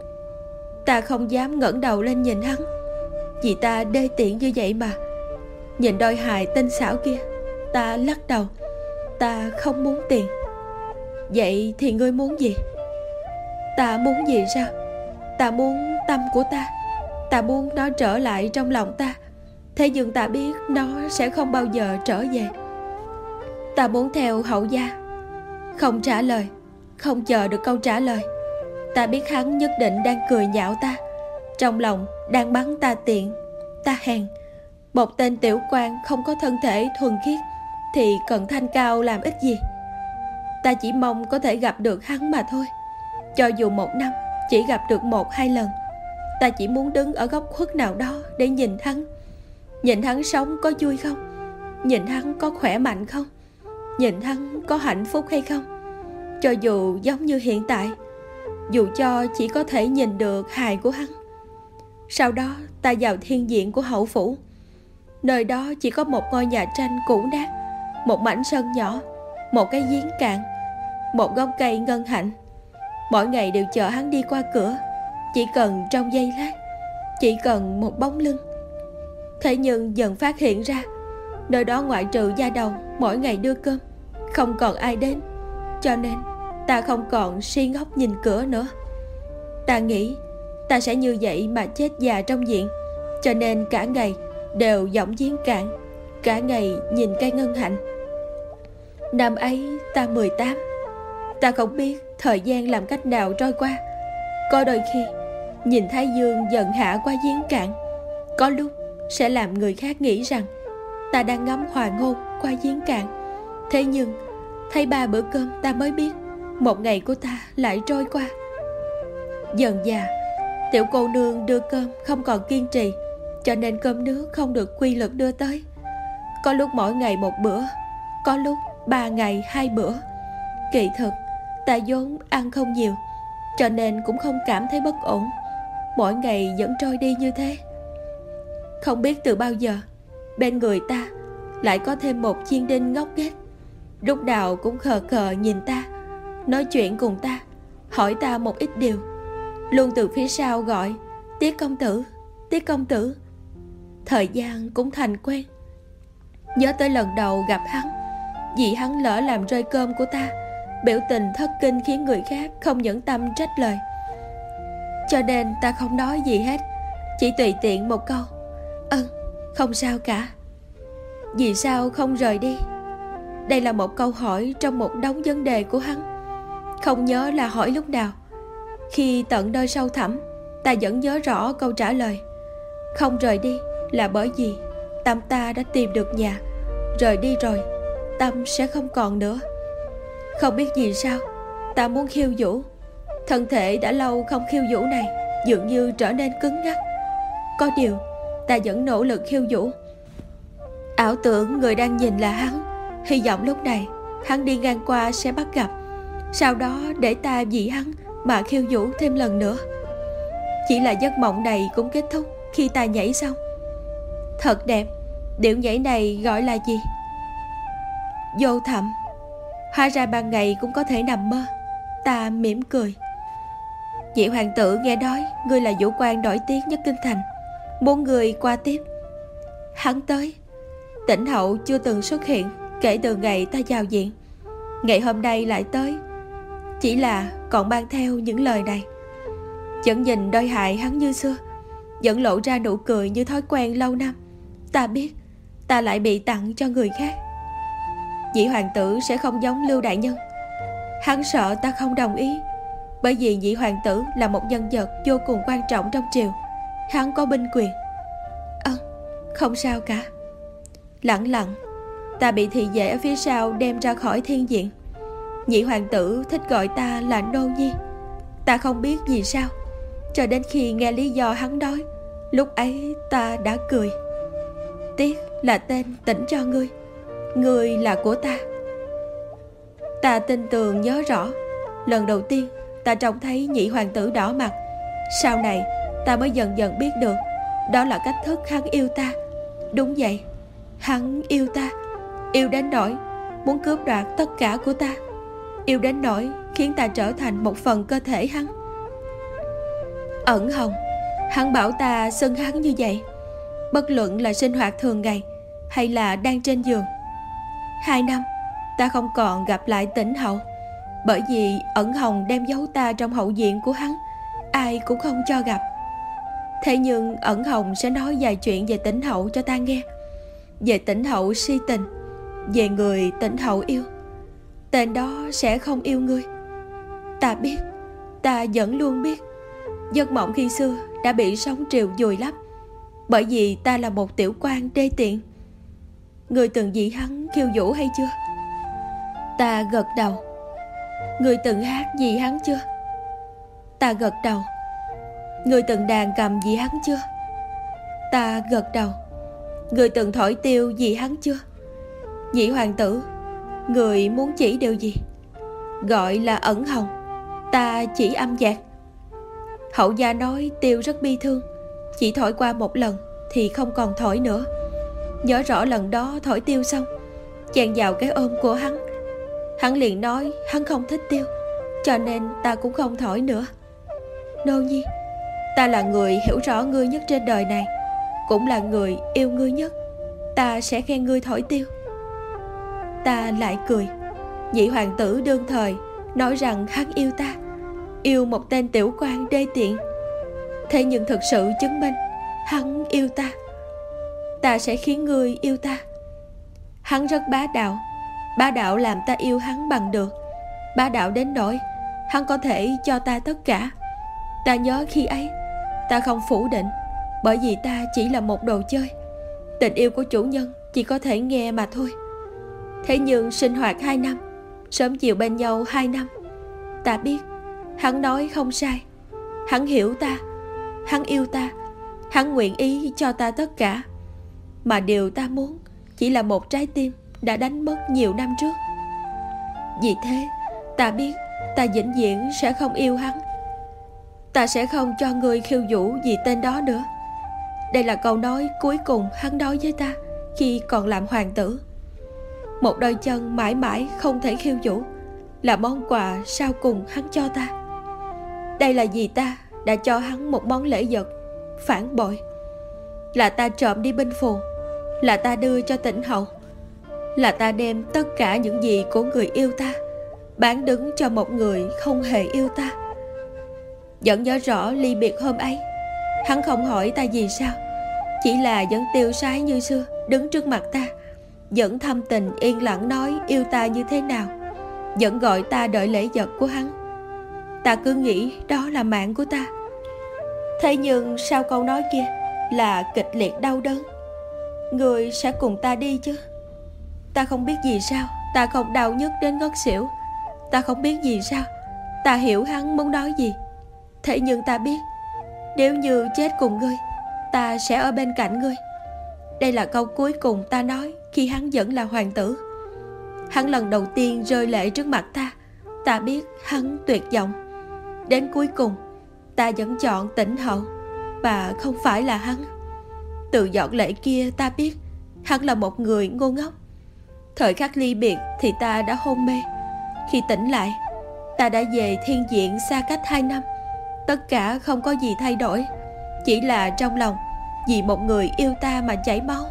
Ta không dám ngẩng đầu lên nhìn hắn, vì ta đê tiện như vậy mà. Nhìn đôi hài tinh xảo kia, ta lắc đầu. Ta không muốn tiền. Vậy thì ngươi muốn gì? Ta muốn gì sao? Ta muốn tâm của ta. Ta muốn nó trở lại trong lòng ta. Thế nhưng ta biết nó sẽ không bao giờ trở về. Ta muốn theo Hậu gia. Không trả lời, không chờ được câu trả lời. Ta biết hắn nhất định đang cười nhạo ta, trong lòng đang bắn ta tiện, ta hèn. Một tên tiểu quan không có thân thể thuần khiết thì cần thanh cao làm ích gì. Ta chỉ mong có thể gặp được hắn mà thôi. Cho dù một năm chỉ gặp được một hai lần, ta chỉ muốn đứng ở góc khuất nào đó để nhìn hắn. Nhìn hắn sống có vui không? Nhìn hắn có khỏe mạnh không? Nhìn hắn có hạnh phúc hay không? Cho dù giống như hiện tại, dù cho chỉ có thể nhìn được hài của hắn. Sau đó ta vào thiên viện của Hậu phủ. Nơi đó chỉ có một ngôi nhà tranh cũ nát, một mảnh sân nhỏ, một cái giếng cạn, một gốc cây ngân hạnh. Mỗi ngày đều chờ hắn đi qua cửa, chỉ cần trong giây lát, chỉ cần một bóng lưng. Thế nhưng dần phát hiện ra, nơi đó ngoại trừ gia đầu mỗi ngày đưa cơm, không còn ai đến. Cho nên ta không còn si ngốc nhìn cửa nữa. Ta nghĩ ta sẽ như vậy mà chết già trong viện. Cho nên cả ngày đều giọng giếng cạn, cả ngày nhìn cây ngân hạnh. Năm ấy ta mười tám. Ta không biết thời gian làm cách nào trôi qua. Có đôi khi nhìn thái dương dần hạ qua giếng cạn, có lúc sẽ làm người khác nghĩ rằng ta đang ngắm hoàng hôn qua giếng cạn. Thế nhưng thấy ba bữa cơm ta mới biết một ngày của ta lại trôi qua. Dần già, tiểu cô nương đưa cơm không còn kiên trì, cho nên cơm nước không được quy luật đưa tới. Có lúc mỗi ngày một bữa, có lúc ba ngày hai bữa. Kỳ thực ta vốn ăn không nhiều, cho nên cũng không cảm thấy bất ổn. Mỗi ngày vẫn trôi đi như thế. Không biết từ bao giờ bên người ta lại có thêm một chiên đinh ngốc nghếch. lúc nào cũng khờ khờ nhìn ta, nói chuyện cùng ta, hỏi ta một ít điều, luôn từ phía sau gọi Tiết công tử, Tiết công tử. Thời gian cũng thành quen. Nhớ tới lần đầu gặp hắn, vì hắn lỡ làm rơi cơm của ta, biểu tình thất kinh khiến người khác không nhẫn tâm trách lời. Cho nên ta không nói gì hết, chỉ tùy tiện một câu Ừm, không sao cả. Vì sao không rời đi? Đây là một câu hỏi trong một đống vấn đề của hắn. Không nhớ là hỏi lúc nào. Khi tận nơi sâu thẳm, ta vẫn nhớ rõ câu trả lời. Không rời đi là bởi vì tâm ta đã tìm được nhà. Rời đi rồi, tâm sẽ không còn nữa. Không biết vì sao, ta muốn khiêu vũ. Thân thể đã lâu không khiêu vũ này dường như trở nên cứng ngắc. Có điều, ta vẫn nỗ lực khiêu vũ. Ảo tưởng người đang nhìn là hắn, hy vọng lúc này hắn đi ngang qua sẽ bắt gặp, sau đó để ta vì hắn mà khiêu vũ thêm lần nữa. Chỉ là giấc mộng này cũng kết thúc khi ta nhảy xong. Thật đẹp. Điệu nhảy này gọi là gì? Vô thẳm. Hóa ra ban ngày cũng có thể nằm mơ. Ta mỉm cười. Nhị hoàng tử nghe nói ngươi là vũ quan nổi tiếng nhất kinh thành, muốn ngươi qua tiếp. Hắn tới. Tĩnh Hậu chưa từng xuất hiện kể từ ngày ta vào viện. Ngày hôm nay lại tới, chỉ là còn mang theo những lời này. Vẫn nhìn đôi hại hắn như xưa, vẫn lộ ra nụ cười như thói quen lâu năm. Ta biết ta lại bị tặng cho người khác. Nhị hoàng tử sẽ không giống Lưu đại nhân. Hắn sợ ta không đồng ý, bởi vì nhị hoàng tử là một nhân vật vô cùng quan trọng trong triều. Hắn có binh quyền. Ơ, không sao cả. Lặng lặng, ta bị thị vệ ở phía sau đem ra khỏi thiên viện. Nhị hoàng tử thích gọi ta là nô nhi. Ta không biết vì sao, cho đến khi nghe lý do hắn nói, lúc ấy ta đã cười. Tiết là tên tỉnh cho ngươi, ngươi là của ta. Ta tin tường nhớ rõ, lần đầu tiên ta trông thấy nhị hoàng tử đỏ mặt. Sau này ta mới dần dần biết được đó là cách thức hắn yêu ta. Đúng vậy, hắn yêu ta, yêu đến nỗi muốn cướp đoạt tất cả của ta, yêu đến nỗi khiến ta trở thành một phần cơ thể hắn. Ẩn Hồng, hắn bảo ta xưng hắn như vậy, bất luận là sinh hoạt thường ngày hay là đang trên giường. Hai năm ta không còn gặp lại Tĩnh Hậu, bởi vì Ẩn Hồng đem giấu ta trong hậu viện của hắn, ai cũng không cho gặp. Thế nhưng Ẩn Hồng sẽ nói vài chuyện về Tĩnh Hậu cho ta nghe, về Tĩnh Hậu si tình, về người Tĩnh Hậu yêu. Tên đó sẽ không yêu ngươi. Ta biết, ta vẫn luôn biết. Giấc mộng khi xưa đã bị sóng triều vùi lấp, bởi vì ta là một tiểu quan đê tiện. Ngươi từng vì hắn khiêu vũ hay chưa? Ta gật đầu. Ngươi từng hát vì hắn chưa? Ta gật đầu. Ngươi từng đàn cầm vì hắn chưa? Ta gật đầu. Ngươi từng thổi tiêu vì hắn chưa? Nhị hoàng tử, ngươi muốn chỉ điều gì? Gọi là Ẩn Hồng, ta chỉ âm nhạc. Hậu gia nói tiêu rất bi thương, chỉ thổi qua một lần thì không còn thổi nữa. Nhớ rõ lần đó thổi tiêu xong, chàng vào cái ôm của hắn. Hắn liền nói hắn không thích tiêu, cho nên ta cũng không thổi nữa. Nô nhi, ta là người hiểu rõ ngươi nhất trên đời này, cũng là người yêu ngươi nhất. Ta sẽ khen ngươi thổi tiêu. Ta lại cười. Nhị hoàng tử đương thời nói rằng hắn yêu ta, yêu một tên tiểu quan đê tiện. Thế nhưng thực sự chứng minh hắn yêu ta. Ta sẽ khiến ngươi yêu ta. Hắn rất bá đạo. Bá đạo làm ta yêu hắn bằng được. Bá đạo đến nỗi hắn có thể cho ta tất cả. Ta nhớ khi ấy ta không phủ định, bởi vì ta chỉ là một đồ chơi. Tình yêu của chủ nhân chỉ có thể nghe mà thôi. Thế nhưng sinh hoạt hai năm, sớm chiều bên nhau hai năm, ta biết hắn nói không sai. Hắn hiểu ta, hắn yêu ta, hắn nguyện ý cho ta tất cả. Mà điều ta muốn chỉ là một trái tim đã đánh mất nhiều năm trước. Vì thế ta biết ta vĩnh viễn sẽ không yêu hắn. Ta sẽ không cho ngươi khiêu vũ vì tên đó nữa. Đây là câu nói cuối cùng hắn nói với ta khi còn làm hoàng tử. một đôi chân mãi mãi không thể khiêu vũ, là món quà sau cùng hắn cho ta. Đây là vì ta đã cho hắn một món lễ vật phản bội, là ta trộm đi binh phù, là ta đưa cho Tĩnh Hậu, là ta đem tất cả những gì của người yêu ta bán đứng cho một người không hề yêu ta. Vẫn nhớ rõ ly biệt hôm ấy, hắn không hỏi ta vì sao, chỉ là vẫn tiêu sái như xưa đứng trước mặt ta, vẫn thâm tình yên lặng nói yêu ta như thế nào, vẫn gọi ta đợi lễ vật của hắn. Ta cứ nghĩ đó là mạng của ta. Thế nhưng sau câu nói kia là kịch liệt đau đớn. Người sẽ cùng ta đi chứ? Ta không biết vì sao ta không đau nhức đến ngất xỉu. Ta không biết vì sao ta hiểu hắn muốn nói gì. Thế nhưng ta biết, nếu như chết cùng ngươi, ta sẽ ở bên cạnh ngươi. Đây là câu cuối cùng ta nói khi hắn vẫn là hoàng tử. Hắn lần đầu tiên rơi lệ trước mặt ta. Ta biết hắn tuyệt vọng. Đến cuối cùng ta vẫn chọn Tĩnh Hậu, và không phải là hắn. Từ giọt lệ kia ta biết hắn là một người ngu ngốc. Thời khắc ly biệt thì ta đã hôn mê. Khi tỉnh lại, ta đã về thiên viện xa cách hai năm. Tất cả không có gì thay đổi, chỉ là trong lòng vì một người yêu ta mà chảy máu.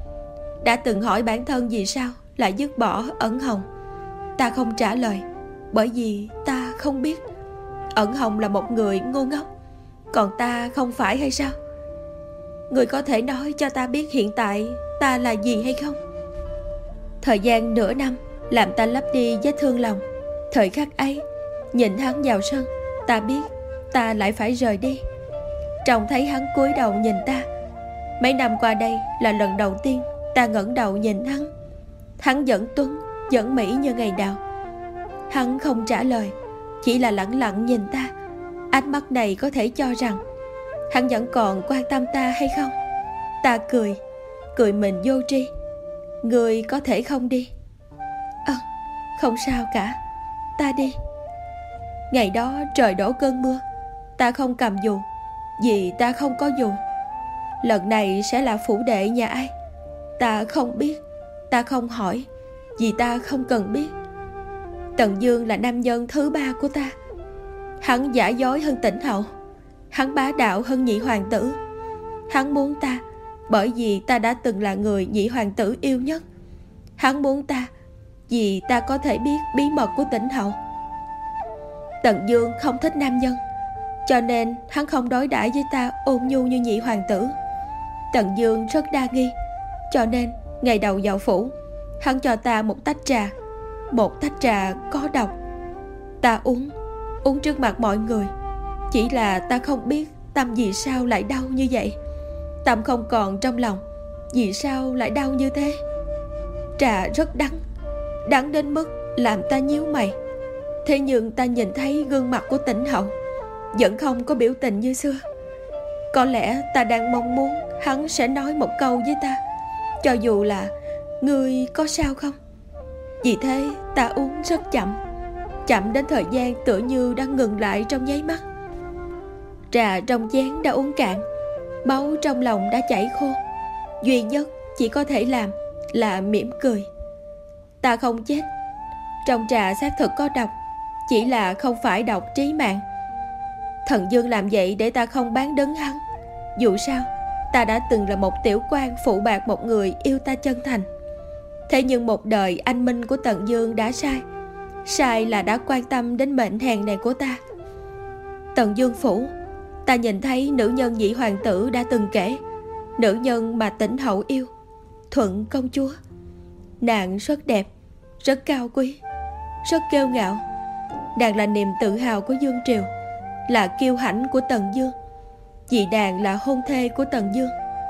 Đã từng hỏi bản thân vì sao lại dứt bỏ Ẩn Hồng. Ta không trả lời, bởi vì ta không biết. Ẩn Hồng là một người ngu ngốc, còn ta không phải hay sao? Người có thể nói cho ta biết hiện tại ta là gì hay không? Thời gian nửa năm làm ta lấp đi vết thương lòng. Thời khắc ấy, nhìn hắn vào sân, ta biết ta lại phải rời đi. Trông thấy hắn cúi đầu nhìn ta. Mấy năm qua đây là lần đầu tiên ta ngẩng đầu nhìn hắn. Hắn vẫn tuấn, vẫn mỹ như ngày nào. Hắn không trả lời, chỉ là lặng lặng nhìn ta. Ánh mắt này có thể cho rằng hắn vẫn còn quan tâm ta hay không? Ta cười, cười mình vô tri. Người có thể không đi? Ơ, à, không sao cả, ta đi. Ngày đó trời đổ cơn mưa. Ta không cầm dù, vì ta không có dù. Lần này sẽ là phủ đệ nhà ai? Ta không biết. Ta không hỏi, vì ta không cần biết. Tần Dương là nam nhân thứ ba của ta. Hắn giả dối hơn Tĩnh Hậu. Hắn bá đạo hơn nhị hoàng tử. Hắn muốn ta bởi vì ta đã từng là người nhị hoàng tử yêu nhất. Hắn muốn ta vì ta có thể biết bí mật của Tĩnh Hậu. Tần Dương không thích nam nhân, cho nên hắn không đối đãi với ta ôn nhu như nhị hoàng tử. Tần Dương rất đa nghi, cho nên ngày đầu vào phủ, hắn cho ta một tách trà. Một tách trà có độc. Ta uống, uống trước mặt mọi người. Chỉ là ta không biết tâm vì sao lại đau như vậy. Tâm không còn trong lòng, vì sao lại đau như thế? Trà rất đắng, đắng đến mức làm ta nhíu mày. Thế nhưng ta nhìn thấy gương mặt của Tĩnh Hậu vẫn không có biểu tình như xưa. Có lẽ ta đang mong muốn hắn sẽ nói một câu với ta, cho dù là ngươi có sao không. Vì thế ta uống rất chậm, chậm đến thời gian tựa như đang ngừng lại trong nháy mắt. Trà trong chén đã uống cạn, máu trong lòng đã chảy khô. Duy nhất chỉ có thể làm là mỉm cười. Ta không chết. Trong trà xác thực có độc, chỉ là không phải độc trí mạng. Thần Dương làm vậy để ta không bán đứng hắn. Dù sao ta đã từng là một tiểu quan phụ bạc một người yêu ta chân thành. Thế nhưng một đời anh minh của Tần Dương đã sai. Sai là đã quan tâm đến mệnh hèn này của ta. Tần Dương phủ, ta nhìn thấy nữ nhân nhị hoàng tử đã từng kể. Nữ nhân mà Tĩnh Hậu yêu, Thuận công chúa. Nàng rất đẹp, rất cao quý, rất kiêu ngạo. Nàng là niềm tự hào của Dương triều, là kiêu hãnh của Tần Dương, vì nàng là hôn thê của Tần Dương.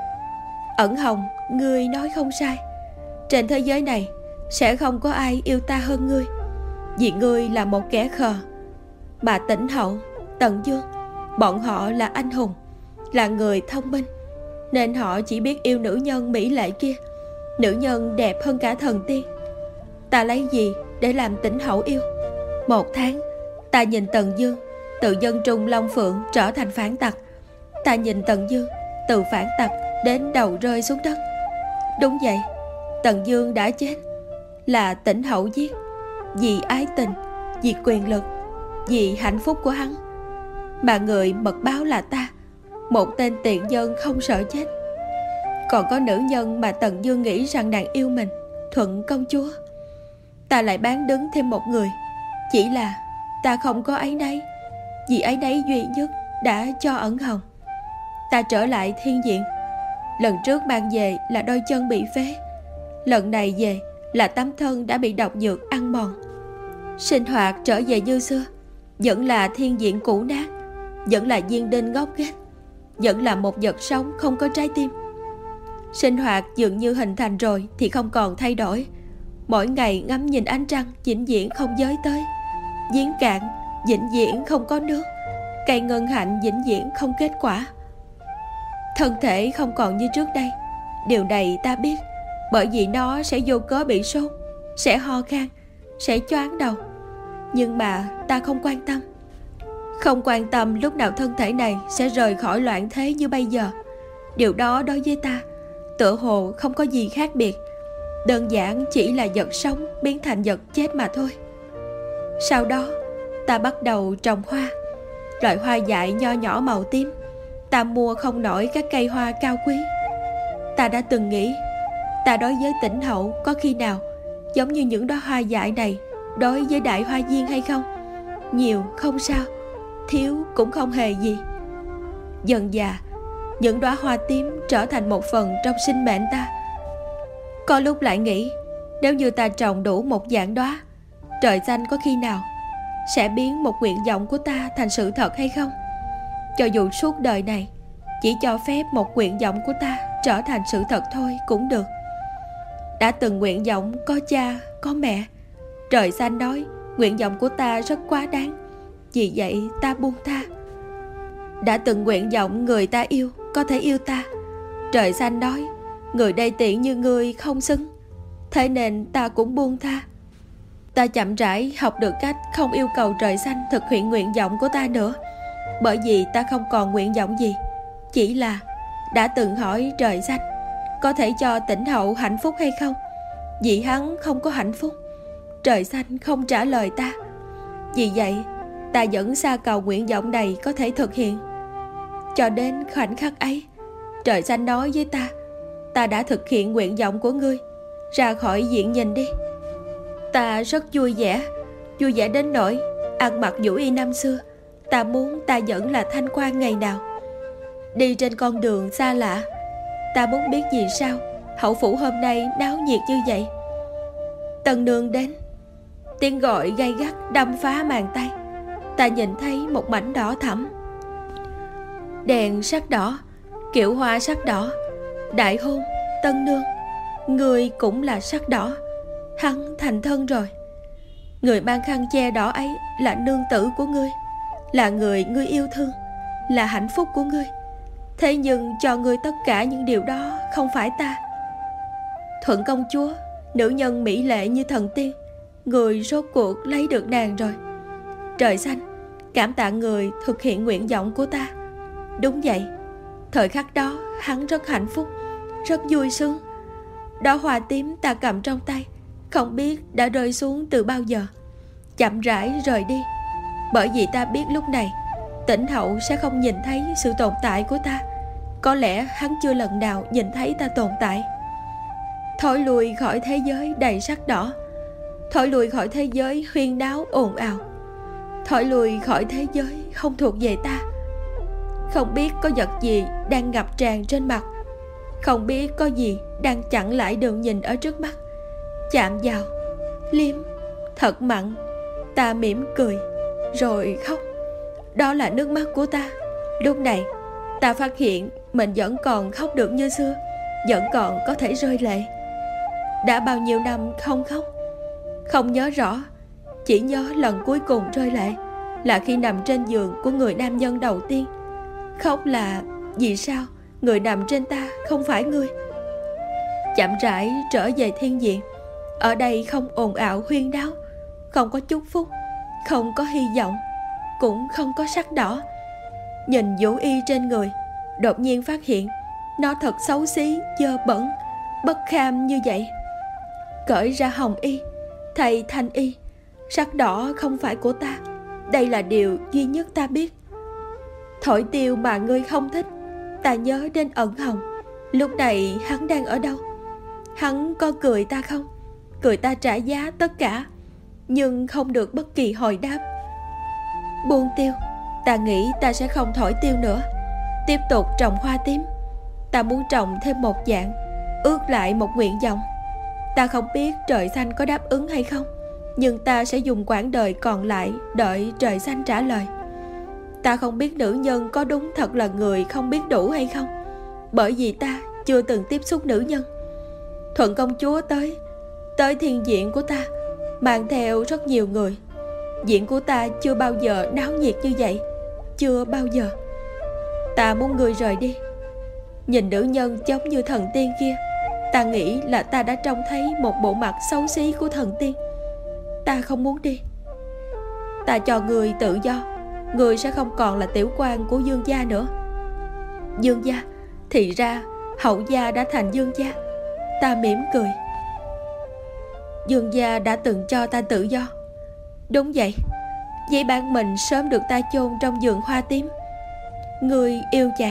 Ẩn Hồng, ngươi nói không sai. Trên thế giới này sẽ không có ai yêu ta hơn ngươi, vì ngươi là một kẻ khờ. Mà Tĩnh Hậu, Tần Dương, bọn họ là anh hùng, là người thông minh, nên họ chỉ biết yêu nữ nhân mỹ lệ kia, nữ nhân đẹp hơn cả thần tiên. Ta lấy gì để làm Tĩnh Hậu yêu? Một tháng ta nhìn Tần Dương từ dân trung Long Phượng trở thành phản tặc. Ta nhìn Tần Dương từ phản tặc đến đầu rơi xuống đất. Đúng vậy, Tần Dương đã chết. là Tĩnh Hậu giết, vì ái tình, vì quyền lực, vì hạnh phúc của hắn. Mà người mật báo là ta, một tên tiện nhân không sợ chết. Còn có nữ nhân mà Tần Dương nghĩ rằng nàng yêu mình, Thuận công chúa. Ta lại bán đứng thêm một người. Chỉ là ta không có áy náy, vì áy náy duy nhất đã cho ẩn hồng. Ta trở lại thiên diện. Lần trước mang về là đôi chân bị phế, lần này về là tấm thân đã bị độc dược ăn mòn. Sinh hoạt trở về như xưa, vẫn là thiên diện cũ nát, vẫn là viên đinh ngóc nghếch, vẫn là một vật sống không có trái tim. Sinh hoạt dường như hình thành rồi thì không còn thay đổi. Mỗi ngày ngắm nhìn ánh trăng vĩnh viễn không giới tới, giếng cạn vĩnh viễn không có nước, cây ngân hạnh vĩnh viễn không kết quả. Thân thể không còn như trước đây. Điều này ta biết, bởi vì nó sẽ vô cớ bị sốt, sẽ ho khan, sẽ choáng đầu. Nhưng mà ta không quan tâm. Không quan tâm lúc nào thân thể này sẽ rời khỏi loạn thế như bây giờ. Điều đó đối với ta tựa hồ không có gì khác biệt, đơn giản chỉ là vật sống biến thành vật chết mà thôi. Sau đó ta bắt đầu trồng hoa. Loại hoa dại nho nhỏ màu tím, ta mua không nổi các cây hoa cao quý. Ta đã từng nghĩ, ta đối với Tĩnh Hậu có khi nào giống như những đóa hoa dại này đối với Đại Hoa Viên hay không? Nhiều không sao, thiếu cũng không hề gì. Dần dà, những đóa hoa tím trở thành một phần trong sinh mệnh ta. Có lúc lại nghĩ, nếu như ta trồng đủ một vạn đóa, trời xanh có khi nào sẽ biến một nguyện vọng của ta thành sự thật hay không? Cho dù suốt đời này chỉ cho phép một nguyện vọng của ta trở thành sự thật thôi cũng được. Đã từng nguyện vọng có cha, có mẹ. Trời xanh nói nguyện vọng của ta rất quá đáng, vì vậy ta buông tha. Đã từng nguyện vọng người ta yêu có thể yêu ta. Trời xanh nói người đây tiện như ngươi không xứng, thế nên ta cũng buông tha. Ta chậm rãi học được cách không yêu cầu trời xanh thực hiện nguyện vọng của ta nữa, bởi vì ta không còn nguyện vọng gì. Chỉ là đã từng hỏi trời xanh có thể cho Tĩnh Hậu hạnh phúc hay không, vì hắn không có hạnh phúc. Trời xanh không trả lời ta. Vì vậy ta vẫn xa cầu nguyện vọng này có thể thực hiện. Cho đến khoảnh khắc ấy, trời xanh nói với ta, ta đã thực hiện nguyện vọng của ngươi, ra khỏi diện nhìn đi. Ta rất vui vẻ, vui vẻ đến nỗi ăn mặc vũ y năm xưa. Ta muốn ta vẫn là Thanh Quan ngày nào. Đi trên con đường xa lạ, ta muốn biết vì sao hậu phủ hôm nay náo nhiệt như vậy. Tân nương đến, tiếng gọi gay gắt đâm phá màn tay. Ta nhìn thấy một mảnh đỏ thẫm, đèn sắc đỏ, kiệu hoa sắc đỏ. Đại hôn, tân nương, người cũng là sắc đỏ. Hắn thành thân rồi. Người mang khăn che đỏ ấy là nương tử của ngươi, là người ngươi yêu thương, là hạnh phúc của ngươi. Thế nhưng cho ngươi tất cả những điều đó không phải ta. Thuận công chúa, nữ nhân mỹ lệ như thần tiên, người rốt cuộc lấy được nàng rồi. Trời xanh, cảm tạ người thực hiện nguyện vọng của ta. Đúng vậy, thời khắc đó hắn rất hạnh phúc, rất vui sướng. Đóa hoa tím ta cầm trong tay không biết đã rơi xuống từ bao giờ, chậm rãi rời đi. Bởi vì ta biết lúc này Tĩnh Hậu sẽ không nhìn thấy sự tồn tại của ta. Có lẽ hắn chưa lần nào nhìn thấy ta tồn tại. Thối lui khỏi thế giới đầy sắc đỏ, thối lui khỏi thế giới huyên náo ồn ào, thối lui khỏi thế giới không thuộc về ta. Không biết có vật gì đang ngập tràn trên mặt, không biết có gì đang chặn lại đường nhìn ở trước mắt. Chạm vào, liếm, thật mặn. Ta mỉm cười, rồi khóc. Đó là nước mắt của ta. Lúc này ta phát hiện mình vẫn còn khóc được như xưa, vẫn còn có thể rơi lệ. Đã bao nhiêu năm không khóc, không nhớ rõ. Chỉ nhớ lần cuối cùng rơi lệ là khi nằm trên giường của người nam nhân đầu tiên. Khóc là vì sao người nằm trên ta không phải ngươi. Chậm rãi trở về thiên diện. Ở đây không ồn ào huyên náo, không có chúc phúc, không có hy vọng, cũng không có sắc đỏ. Nhìn vũ y trên người, đột nhiên phát hiện nó thật xấu xí, dơ bẩn, bất kham như vậy. cởi ra hồng y, thay thanh y. Sắc đỏ không phải của ta, đây là điều duy nhất ta biết. Thổi tiêu mà ngươi không thích, ta nhớ đến ẩn hồng. Lúc này hắn đang ở đâu? Hắn có cười ta không? Cười ta trả giá tất cả, nhưng không được bất kỳ hồi đáp. Buông tiêu, ta nghĩ ta sẽ không thổi tiêu nữa, tiếp tục trồng hoa tím. Ta muốn trồng thêm một dạng, ước lại một nguyện vọng. Ta không biết trời xanh có đáp ứng hay không, nhưng ta sẽ dùng quãng đời còn lại đợi trời xanh trả lời. Ta không biết nữ nhân có đúng thật là người không biết đủ hay không, bởi vì ta chưa từng tiếp xúc nữ nhân. Thuận công chúa tới Tới thiên diện của ta mang theo rất nhiều người. Diện của ta chưa bao giờ náo nhiệt như vậy, chưa bao giờ. Ta muốn người rời đi. Nhìn nữ nhân giống như thần tiên kia, ta nghĩ là ta đã trông thấy một bộ mặt xấu xí của thần tiên. Ta không muốn đi. Ta cho người tự do, người sẽ không còn là tiểu quan của Dương gia nữa. Dương gia? Thì ra Hậu gia đã thành Dương gia. Ta mỉm cười. Dương gia đã từng cho ta tự do. Đúng vậy, vậy bạn mình sớm được ta chôn trong vườn hoa tím. Người yêu chàng.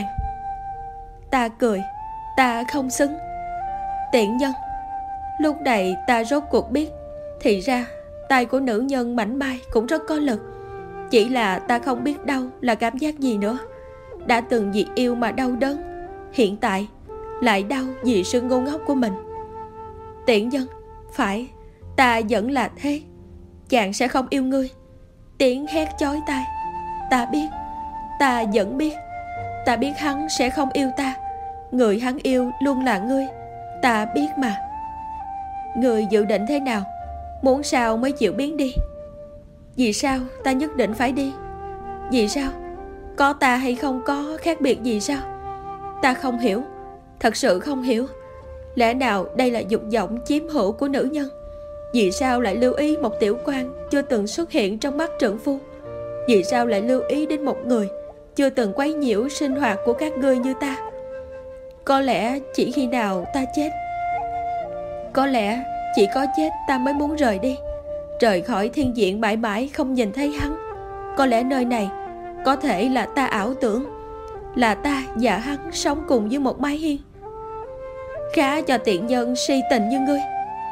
Ta cười. Ta không xứng. Tiện nhân. Lúc này ta rốt cuộc biết, thì ra tay của nữ nhân mảnh mai cũng rất có lực. Chỉ là ta không biết đau là cảm giác gì nữa. Đã từng vì yêu mà đau đớn, hiện tại lại đau vì sự ngu ngốc của mình. Tiện nhân. Phải, ta vẫn là thế. Chàng sẽ không yêu ngươi. Tiếng hét chói tai. Ta biết. Ta vẫn biết. Ta biết hắn sẽ không yêu ta. Người hắn yêu luôn là ngươi. Ta biết mà. Ngươi dự định thế nào? Muốn sao mới chịu biến đi? Vì sao ta nhất định phải đi? Vì sao? Có ta hay không có khác biệt gì sao? Ta không hiểu. Thật sự không hiểu. Lẽ nào đây là dục vọng chiếm hữu của nữ nhân? Vì sao lại lưu ý một tiểu quan chưa từng xuất hiện trong mắt trượng phu? Vì sao lại lưu ý đến một người chưa từng quấy nhiễu sinh hoạt của các ngươi như ta? Có lẽ chỉ khi nào ta chết, có lẽ chỉ có chết ta mới muốn rời đi, rời khỏi thiên diện mãi mãi không nhìn thấy hắn. Có lẽ nơi này có thể là ta ảo tưởng, là ta và hắn sống cùng với một mái hiên. Khá cho tiện nhân si tình như ngươi.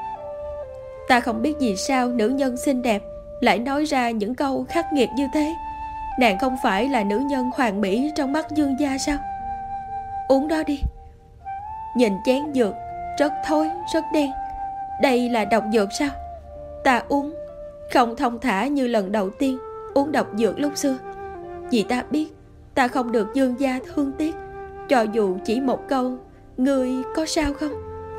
Ta không biết vì sao nữ nhân xinh đẹp lại nói ra những câu khắc nghiệt như thế. Nàng không phải là nữ nhân hoàn mỹ trong mắt Dương gia sao? Uống đó đi. Nhìn chén dược rất thối, rất đen. Đây là độc dược sao? Ta uống không thông thả như lần đầu tiên uống độc dược lúc xưa. Vì ta biết ta không được Dương gia thương tiếc, cho dù chỉ một câu ngươi có sao không?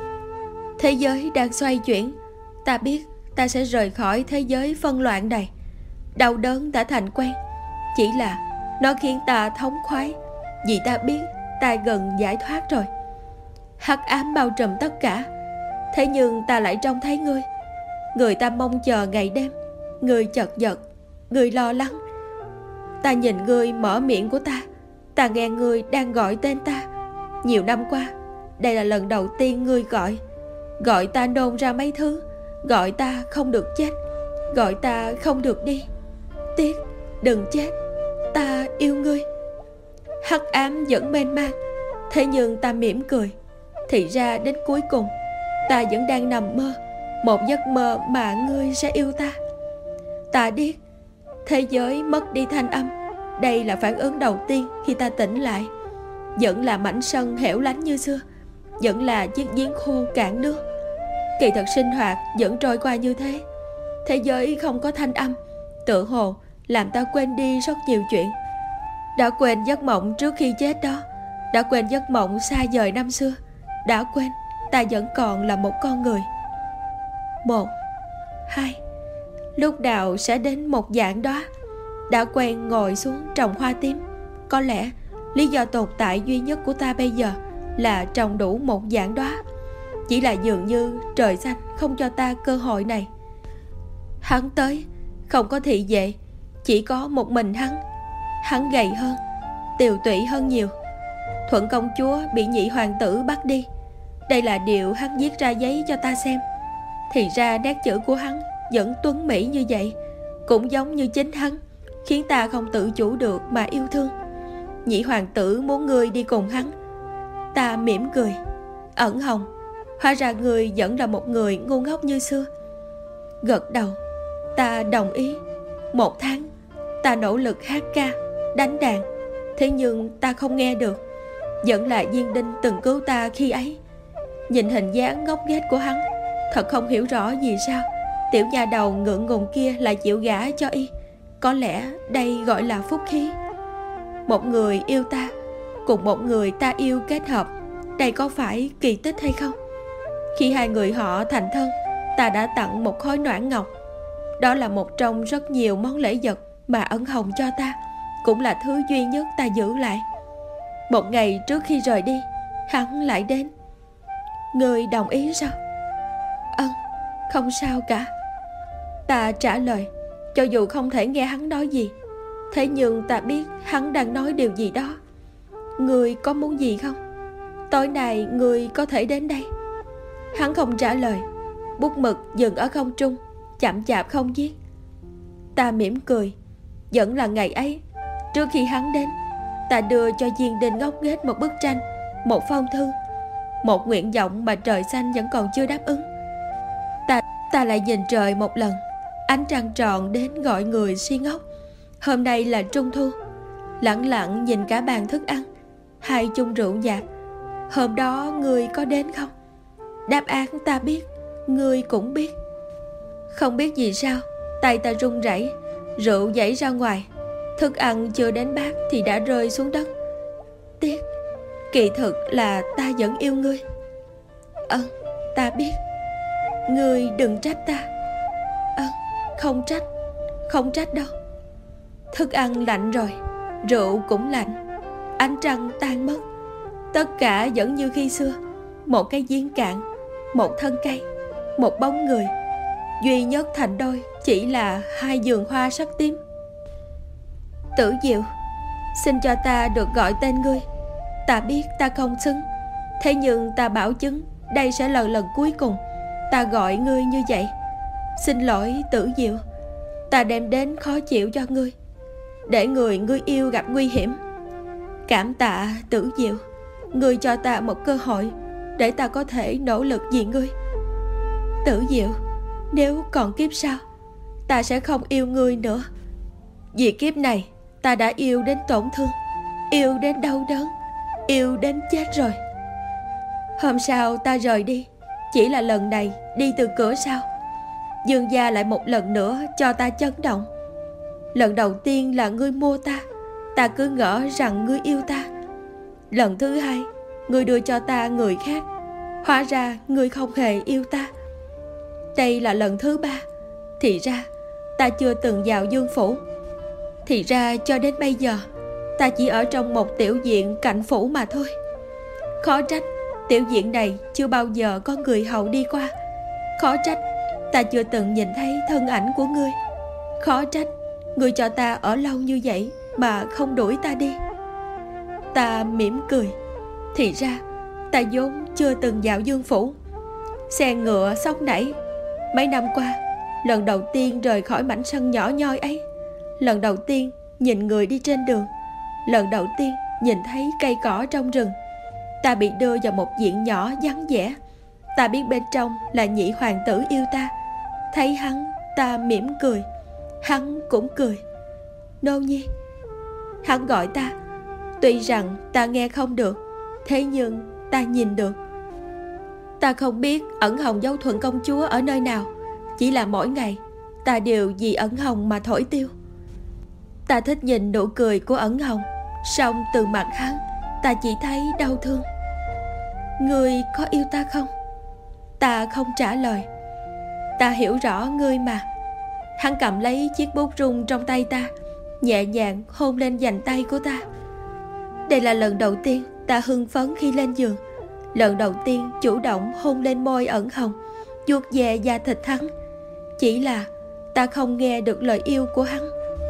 Thế giới đang xoay chuyển. Ta biết ta sẽ rời khỏi thế giới phân loạn này. Đau đớn đã thành quen. Chỉ là nó khiến ta thống khoái, vì ta biết ta gần giải thoát rồi. Hắc ám bao trùm tất cả. Thế nhưng ta lại trông thấy ngươi. Người ta mong chờ ngày đêm. Ngươi chật vật, ngươi lo lắng. Ta nhìn ngươi mở miệng của ta. Ta nghe ngươi đang gọi tên ta. Nhiều năm qua, đây là lần đầu tiên ngươi gọi. Gọi ta nôn ra mấy thứ. Gọi ta không được chết. Gọi ta không được đi. Tiếc, đừng chết. Ta yêu ngươi. Hắc ám vẫn mênh mang. Thế nhưng ta mỉm cười. Thì ra đến cuối cùng ta vẫn đang nằm mơ, một giấc mơ mà ngươi sẽ yêu ta. Ta biết thế giới mất đi thanh âm. Đây là phản ứng đầu tiên khi ta tỉnh lại. Vẫn là mảnh sân hẻo lánh như xưa. Vẫn là chiếc giếng khô cạn nước. Kỳ thật sinh hoạt vẫn trôi qua như thế. Thế giới không có thanh âm, tựa hồ làm ta quên đi rất nhiều chuyện. Đã quên giấc mộng trước khi chết đó. Đã quên giấc mộng xa vời năm xưa. Đã quên ta vẫn còn là một con người. Một, hai. Lúc nào sẽ đến một dạng đó. Đã quen ngồi xuống trồng hoa tím. Có lẽ lý do tồn tại duy nhất của ta bây giờ là trồng đủ một dạng đó. Chỉ là dường như trời xanh không cho ta cơ hội này. Hắn tới, không có thị vệ, chỉ có một mình hắn. Hắn gầy hơn, tiều tụy hơn nhiều. Thuận công chúa bị nhị hoàng tử bắt đi. Đây là điều hắn viết ra giấy cho ta xem. Thì ra nét chữ của hắn vẫn tuấn mỹ như vậy, cũng giống như chính hắn, khiến ta không tự chủ được mà yêu thương. Nhị hoàng tử muốn ngươi đi cùng hắn. Ta mỉm cười. Ẩn Hồng, hóa ra ngươi vẫn là một người ngu ngốc như xưa. Gật đầu. Ta đồng ý. Một tháng ta nỗ lực hát ca, đánh đàn, thế nhưng ta không nghe được. Vẫn là Diên Đinh từng cứu ta khi ấy. Nhìn hình dáng ngốc nghếch của hắn, thật không hiểu rõ vì sao tiểu nha đầu ngượng ngùng kia lại chịu gả cho y. Có lẽ đây gọi là phúc khí. Một người yêu ta cùng một người ta yêu kết hợp, đây có phải kỳ tích hay không? Khi hai người họ thành thân, ta đã tặng một khối noãn ngọc. Đó là một trong rất nhiều món lễ vật mà Ẩn Hồng cho ta, cũng là thứ duy nhất ta giữ lại. Một ngày trước khi rời đi, hắn lại đến. Ngươi đồng ý sao? Ân, không sao cả. Ta trả lời, cho dù không thể nghe hắn nói gì, thế nhưng ta biết hắn đang nói điều gì đó. Ngươi có muốn gì không? Tối nay ngươi có thể đến đây. Hắn không trả lời. Bút mực dừng ở không trung, chậm chạp không viết. Ta mỉm cười. Vẫn là ngày ấy, trước khi hắn đến, ta đưa cho Diên Đinh ngốc nghếch một bức tranh, một phong thư, một nguyện vọng mà trời xanh vẫn còn chưa đáp ứng. Ta ta lại nhìn trời một lần. Ánh trăng tròn đến gọi người si ngốc. Hôm nay là trung thu. Lặng lặng nhìn cả bàn thức ăn, hai chung rượu nhạt. Hôm đó ngươi có đến không? Đáp án ta biết, ngươi cũng biết. Không biết vì sao, tay ta run rẩy, rượu dãy ra ngoài. Thức ăn chưa đến bát thì đã rơi xuống đất. Tiếc, kỳ thực là ta vẫn yêu ngươi. Ân, ta biết. Ngươi đừng trách ta. Ân, không trách, không trách đâu. Thức ăn lạnh rồi, rượu cũng lạnh. Ánh trăng tan mất. Tất cả vẫn như khi xưa. Một cái giếng cạn, một thân cây, một bóng người. Duy nhất thành đôi chỉ là hai vườn hoa sắc tím. Tử Diệu, xin cho ta được gọi tên ngươi. Ta biết ta không xứng, thế nhưng ta bảo chứng đây sẽ là lần cuối cùng ta gọi ngươi như vậy. Xin lỗi Tử Diệu, ta đem đến khó chịu cho ngươi, để người ngươi yêu gặp nguy hiểm. Cảm tạ Tử Diệu, ngươi cho ta một cơ hội để ta có thể nỗ lực vì ngươi. Tử Diệu, nếu còn kiếp sau, ta sẽ không yêu ngươi nữa. Vì kiếp này ta đã yêu đến tổn thương, yêu đến đau đớn, yêu đến chết rồi. Hôm sau ta rời đi, chỉ là lần này đi từ cửa sau. Dương gia lại một lần nữa cho ta chấn động. Lần đầu tiên là ngươi mua ta, ta cứ ngỡ rằng ngươi yêu ta. Lần thứ hai, ngươi đưa cho ta người khác, hóa ra ngươi không hề yêu ta. Đây là lần thứ ba, thì ra ta chưa từng vào Dương phủ. Thì ra cho đến bây giờ ta chỉ ở trong một tiểu viện cạnh phủ mà thôi. Khó trách tiểu viện này chưa bao giờ có người hầu đi qua. Khó trách ta chưa từng nhìn thấy thân ảnh của ngươi. Khó trách ngươi cho ta ở lâu như vậy mà không đuổi ta đi. Ta mỉm cười. Thì ra ta vốn chưa từng vào Dương phủ. Xe ngựa sóc nảy. Mấy năm qua, lần đầu tiên rời khỏi mảnh sân nhỏ nhoi ấy, lần đầu tiên nhìn người đi trên đường, lần đầu tiên nhìn thấy cây cỏ trong rừng. Ta bị đưa vào một viện nhỏ vắng vẻ. Ta biết bên trong là nhị hoàng tử yêu ta. Thấy hắn, ta mỉm cười. Hắn cũng cười. Nô Nhi. Hắn gọi ta. Tuy rằng ta nghe không được, thế nhưng ta nhìn được. Ta không biết Ẩn Hồng dâu Thuận công chúa ở nơi nào. Chỉ là mỗi ngày ta đều vì Ẩn Hồng mà thổi tiêu. Ta thích nhìn nụ cười của Ẩn Hồng, song từ mặt hắn ta chỉ thấy đau thương. Ngươi có yêu ta không? Ta không trả lời. Ta hiểu rõ ngươi mà. Hắn cầm lấy chiếc bút rung trong tay ta, nhẹ nhàng hôn lên vành tay của ta. Đây là lần đầu tiên ta hưng phấn khi lên giường. Lần đầu tiên chủ động hôn lên môi Ẩn Hồng, vuốt ve da thịt hắn. Chỉ là ta không nghe được lời yêu của hắn.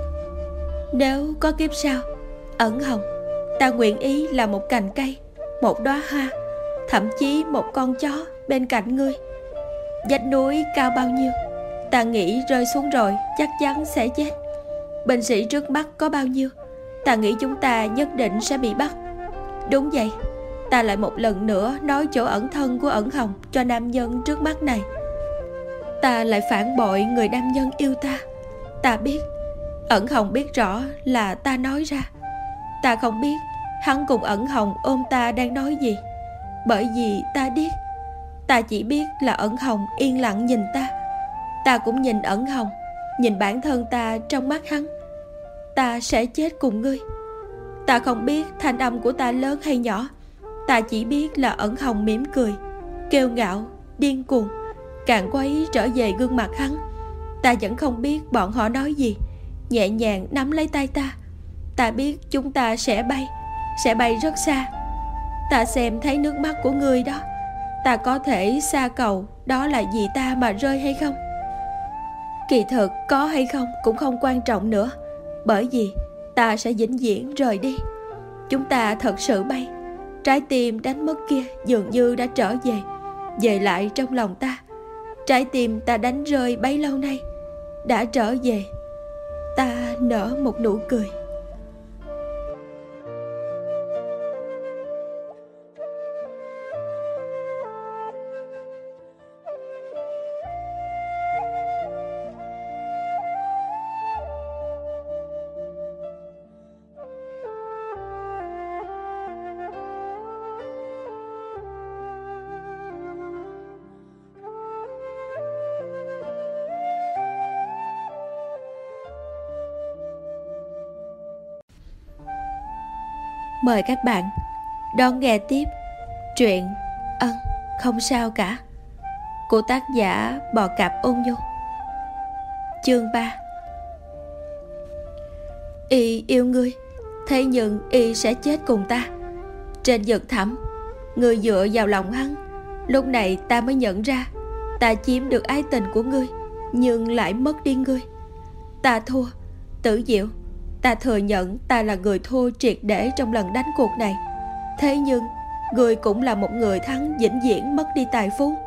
Nếu có kiếp sau, Ẩn Hồng, ta nguyện ý là một cành cây, một đóa hoa, thậm chí một con chó bên cạnh ngươi. Vách núi cao bao nhiêu, ta nghĩ rơi xuống rồi chắc chắn sẽ chết. Binh sĩ trước mắt có bao nhiêu, ta nghĩ chúng ta nhất định sẽ bị bắt. Đúng vậy, ta lại một lần nữa nói chỗ ẩn thân của ẩn hồng cho nam nhân trước mắt này. Ta lại phản bội người nam nhân yêu ta. Ta biết, ẩn hồng biết rõ là ta nói ra. Ta không biết hắn cùng ẩn hồng ôm ta đang nói gì, bởi vì ta điếc. Ta chỉ biết là ẩn hồng yên lặng nhìn ta. Ta cũng nhìn ẩn hồng, nhìn bản thân ta trong mắt hắn. Ta sẽ chết cùng ngươi. Ta không biết thanh âm của ta lớn hay nhỏ. Ta chỉ biết là ẩn hồng mỉm cười, kiêu ngạo, điên cuồng, càn quấy trở về gương mặt hắn. Ta vẫn không biết bọn họ nói gì, nhẹ nhàng nắm lấy tay ta. Ta biết chúng ta sẽ bay, sẽ bay rất xa. Ta xem thấy nước mắt của ngươi đó. Ta có thể xa cầu đó là vì ta mà rơi hay không? Kỳ thực có hay không cũng không quan trọng nữa, bởi vì ta sẽ vĩnh viễn rời đi. Chúng ta thật sự bay. Trái tim đánh mất kia dường như đã trở về, về lại trong lòng ta. Trái tim ta đánh rơi bấy lâu nay đã trở về. Ta nở một nụ cười. Mời các bạn đón nghe tiếp truyện Ân Không Sao Cả của tác giả Bò Cạp Ôn Nhu. Chương ba. Y yêu ngươi, thế nhưng y sẽ chết cùng ta. Trên vực thẳm, ngươi dựa vào lòng hắn. Lúc này ta mới nhận ra ta chiếm được ái tình của ngươi, nhưng lại mất đi ngươi. Ta thua, Tử Diệu. Ta thừa nhận ta là người thua triệt để trong lần đánh cuộc này. Thế nhưng người cũng là một người thắng vĩnh viễn mất đi tài phú.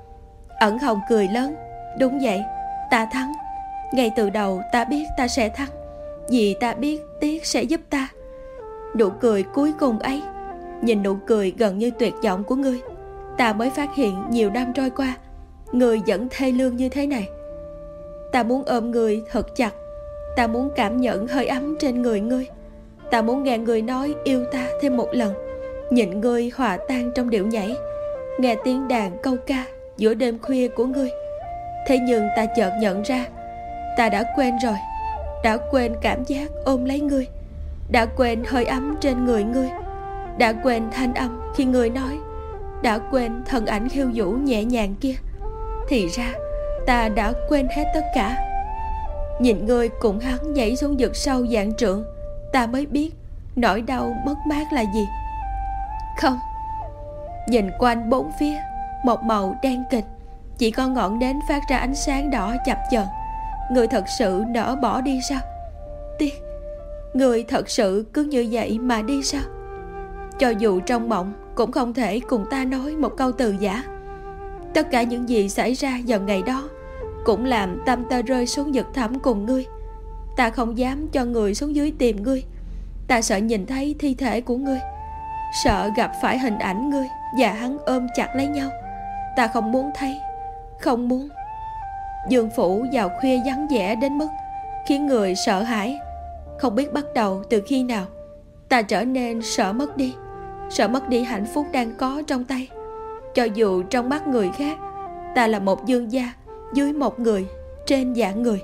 Ẩn hồng cười lớn. Đúng vậy, ta thắng. Ngay từ đầu ta biết ta sẽ thắng, vì ta biết Tiết sẽ giúp ta. Nụ cười cuối cùng ấy, nhìn nụ cười gần như tuyệt vọng của ngươi, ta mới phát hiện nhiều năm trôi qua ngươi vẫn thê lương như thế này. Ta muốn ôm ngươi thật chặt. Ta muốn cảm nhận hơi ấm trên người ngươi. Ta muốn nghe ngươi nói yêu ta thêm một lần, nhìn ngươi hòa tan trong điệu nhảy, nghe tiếng đàn câu ca giữa đêm khuya của ngươi. Thế nhưng ta chợt nhận ra ta đã quên rồi. Đã quên cảm giác ôm lấy ngươi, đã quên hơi ấm trên người ngươi, đã quên thanh âm khi ngươi nói, đã quên thân ảnh khiêu vũ nhẹ nhàng kia. Thì ra ta đã quên hết tất cả. Nhìn ngươi cùng hắn nhảy xuống vực sâu vạn trượng, ta mới biết nỗi đau mất mát là gì. Không. Nhìn quanh bốn phía, một màu đen kịt, chỉ có ngọn nến phát ra ánh sáng đỏ chập chờn. Ngươi thật sự nỡ bỏ đi sao? Tiết, ngươi thật sự cứ như vậy mà đi sao? Cho dù trong mộng cũng không thể cùng ta nói một câu từ giả. Tất cả những gì xảy ra vào ngày đó cũng làm tâm ta rơi xuống vực thẳm cùng ngươi. Ta không dám cho người xuống dưới tìm ngươi. Ta sợ nhìn thấy thi thể của ngươi, sợ gặp phải hình ảnh ngươi và hắn ôm chặt lấy nhau. Ta không muốn thấy, không muốn. Dương phủ vào khuya vắng vẻ đến mức khiến người sợ hãi. Không biết bắt đầu từ khi nào ta trở nên sợ mất đi, sợ mất đi hạnh phúc đang có trong tay. Cho dù trong mắt người khác ta là một dương gia dưới một người, trên vạn người.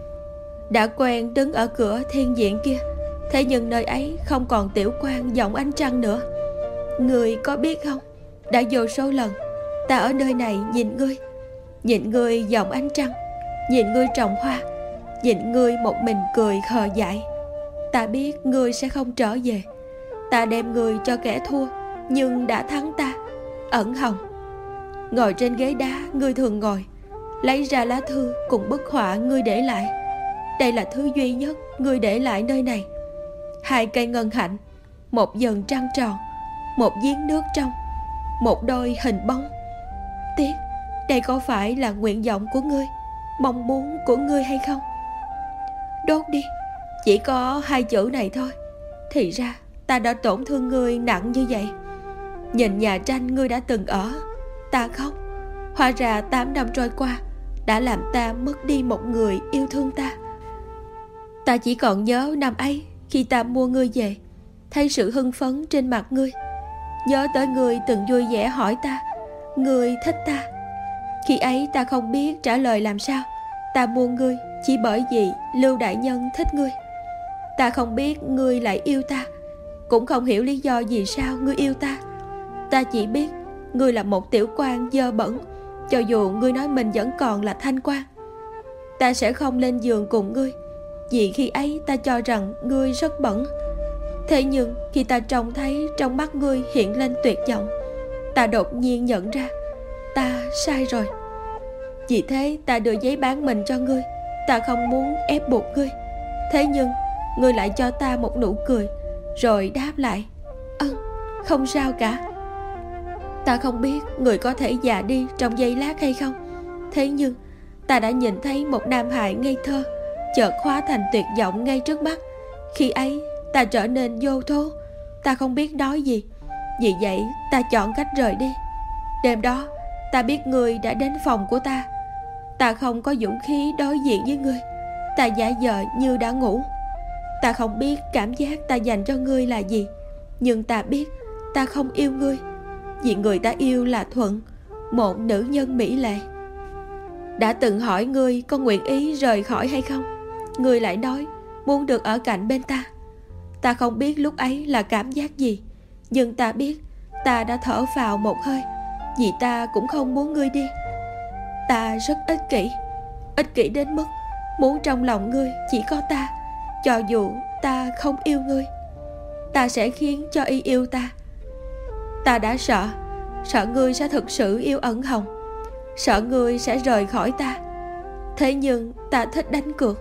Đã quen đứng ở cửa thiên viện kia, thế nhưng nơi ấy không còn tiểu quan vọng ánh trăng nữa. Ngươi có biết không, đã vô số lần ta ở nơi này nhìn ngươi, nhìn ngươi vọng ánh trăng, nhìn ngươi trồng hoa, nhìn ngươi một mình cười khờ dại. Ta biết ngươi sẽ không trở về. Ta đem ngươi cho kẻ thua, nhưng đã thắng ta. Ẩn hồng. Ngồi trên ghế đá ngươi thường ngồi, lấy ra lá thư cùng bức họa ngươi để lại. Đây là thứ duy nhất ngươi để lại nơi này. Hai cây ngân hạnh, một dần trăng tròn, một giếng nước trong, một đôi hình bóng. Tiếc, đây có phải là nguyện vọng của ngươi, mong muốn của ngươi hay không? Đốt đi, chỉ có hai chữ này thôi. Thì ra ta đã tổn thương ngươi nặng như vậy. Nhìn nhà tranh ngươi đã từng ở, ta khóc. Hóa ra tám năm trôi qua đã làm ta mất đi một người yêu thương ta. Ta chỉ còn nhớ năm ấy khi ta mua ngươi về, thấy sự hưng phấn trên mặt ngươi. Nhớ tới ngươi từng vui vẻ hỏi ta ngươi thích ta. Khi ấy ta không biết trả lời làm sao. Ta mua ngươi chỉ bởi vì Lưu đại nhân thích ngươi. Ta không biết ngươi lại yêu ta, cũng không hiểu lý do vì sao ngươi yêu ta. Ta chỉ biết ngươi là một tiểu quan dơ bẩn, cho dù ngươi nói mình vẫn còn là thanh quan. Ta sẽ không lên giường cùng ngươi, vì khi ấy ta cho rằng ngươi rất bẩn. Thế nhưng khi ta trông thấy trong mắt ngươi hiện lên tuyệt vọng, ta đột nhiên nhận ra ta sai rồi. Vì thế ta đưa giấy bán mình cho ngươi. Ta không muốn ép buộc ngươi. Thế nhưng ngươi lại cho ta một nụ cười, rồi đáp lại ân, không sao cả. Ta không biết người có thể già đi trong giây lát hay không. Thế nhưng ta đã nhìn thấy một nam hài ngây thơ chợt hóa thành tuyệt vọng ngay trước mắt. Khi ấy ta trở nên vô thố. Ta không biết nói gì. Vì vậy ta chọn cách rời đi. Đêm đó ta biết ngươi đã đến phòng của ta. Ta không có dũng khí đối diện với ngươi. Ta giả vờ như đã ngủ. Ta không biết cảm giác ta dành cho ngươi là gì. Nhưng ta biết ta không yêu ngươi, vì người ta yêu là Thuận, một nữ nhân mỹ lệ. Đã từng hỏi ngươi có nguyện ý rời khỏi hay không. Ngươi lại nói muốn được ở cạnh bên ta. Ta không biết lúc ấy là cảm giác gì, nhưng ta biết ta đã thở phào một hơi, vì ta cũng không muốn ngươi đi. Ta rất ích kỷ, ích kỷ đến mức muốn trong lòng ngươi chỉ có ta. Cho dù ta không yêu ngươi, ta sẽ khiến cho y yêu ta. Ta đã sợ, sợ ngươi sẽ thực sự yêu Ẩn Hồng, sợ ngươi sẽ rời khỏi ta. Thế nhưng ta thích đánh cược.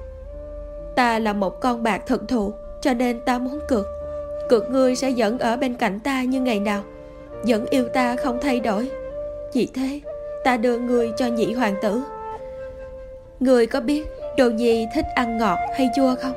Ta là một con bạc thực thụ, cho nên ta muốn cược. Cược ngươi sẽ vẫn ở bên cạnh ta như ngày nào, vẫn yêu ta không thay đổi. Vì thế ta đưa ngươi cho nhị hoàng tử. Ngươi có biết Đồ Nhi thích ăn ngọt hay chua không?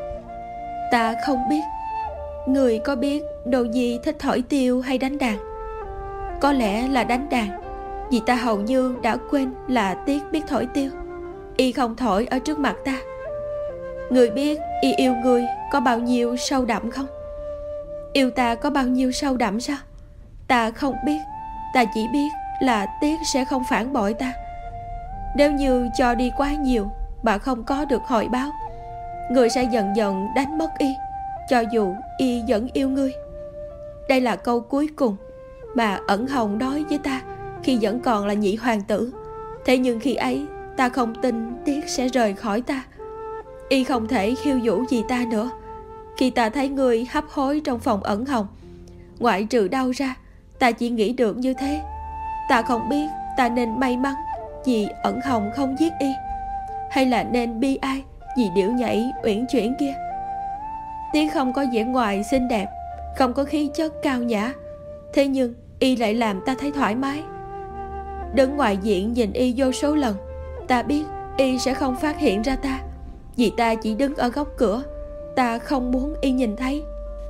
Ta không biết. Ngươi có biết Đồ Nhi thích thổi tiêu hay đánh đàn? Có lẽ là đánh đàn, vì ta hầu như đã quên là Tiết biết thổi tiêu. Y không thổi ở trước mặt ta. Ngươi biết y yêu ngươi có bao nhiêu sâu đậm không? Yêu ta có bao nhiêu sâu đậm sao? Ta không biết. Ta chỉ biết là Tiết sẽ không phản bội ta. Nếu như cho đi quá nhiều mà không có được hồi báo, ngươi sẽ dần dần đánh mất y, cho dù y vẫn yêu ngươi. Đây là câu cuối cùng mà Ẩn Hồng nói với ta khi vẫn còn là nhị hoàng tử. Thế nhưng khi ấy ta không tin Tiết sẽ rời khỏi ta. Y không thể khiêu vũ gì ta nữa. Khi ta thấy ngươi hấp hối trong phòng Ẩn Hồng, ngoại trừ đau ra, ta chỉ nghĩ được như thế. Ta không biết ta nên may mắn vì Ẩn Hồng không giết y, hay là nên bi ai vì điệu nhảy uyển chuyển kia. Tiết không có vẻ ngoài xinh đẹp, không có khí chất cao nhã, thế nhưng y lại làm ta thấy thoải mái. Đứng ngoài diện nhìn y vô số lần, ta biết y sẽ không phát hiện ra ta, vì ta chỉ đứng ở góc cửa. Ta không muốn y nhìn thấy.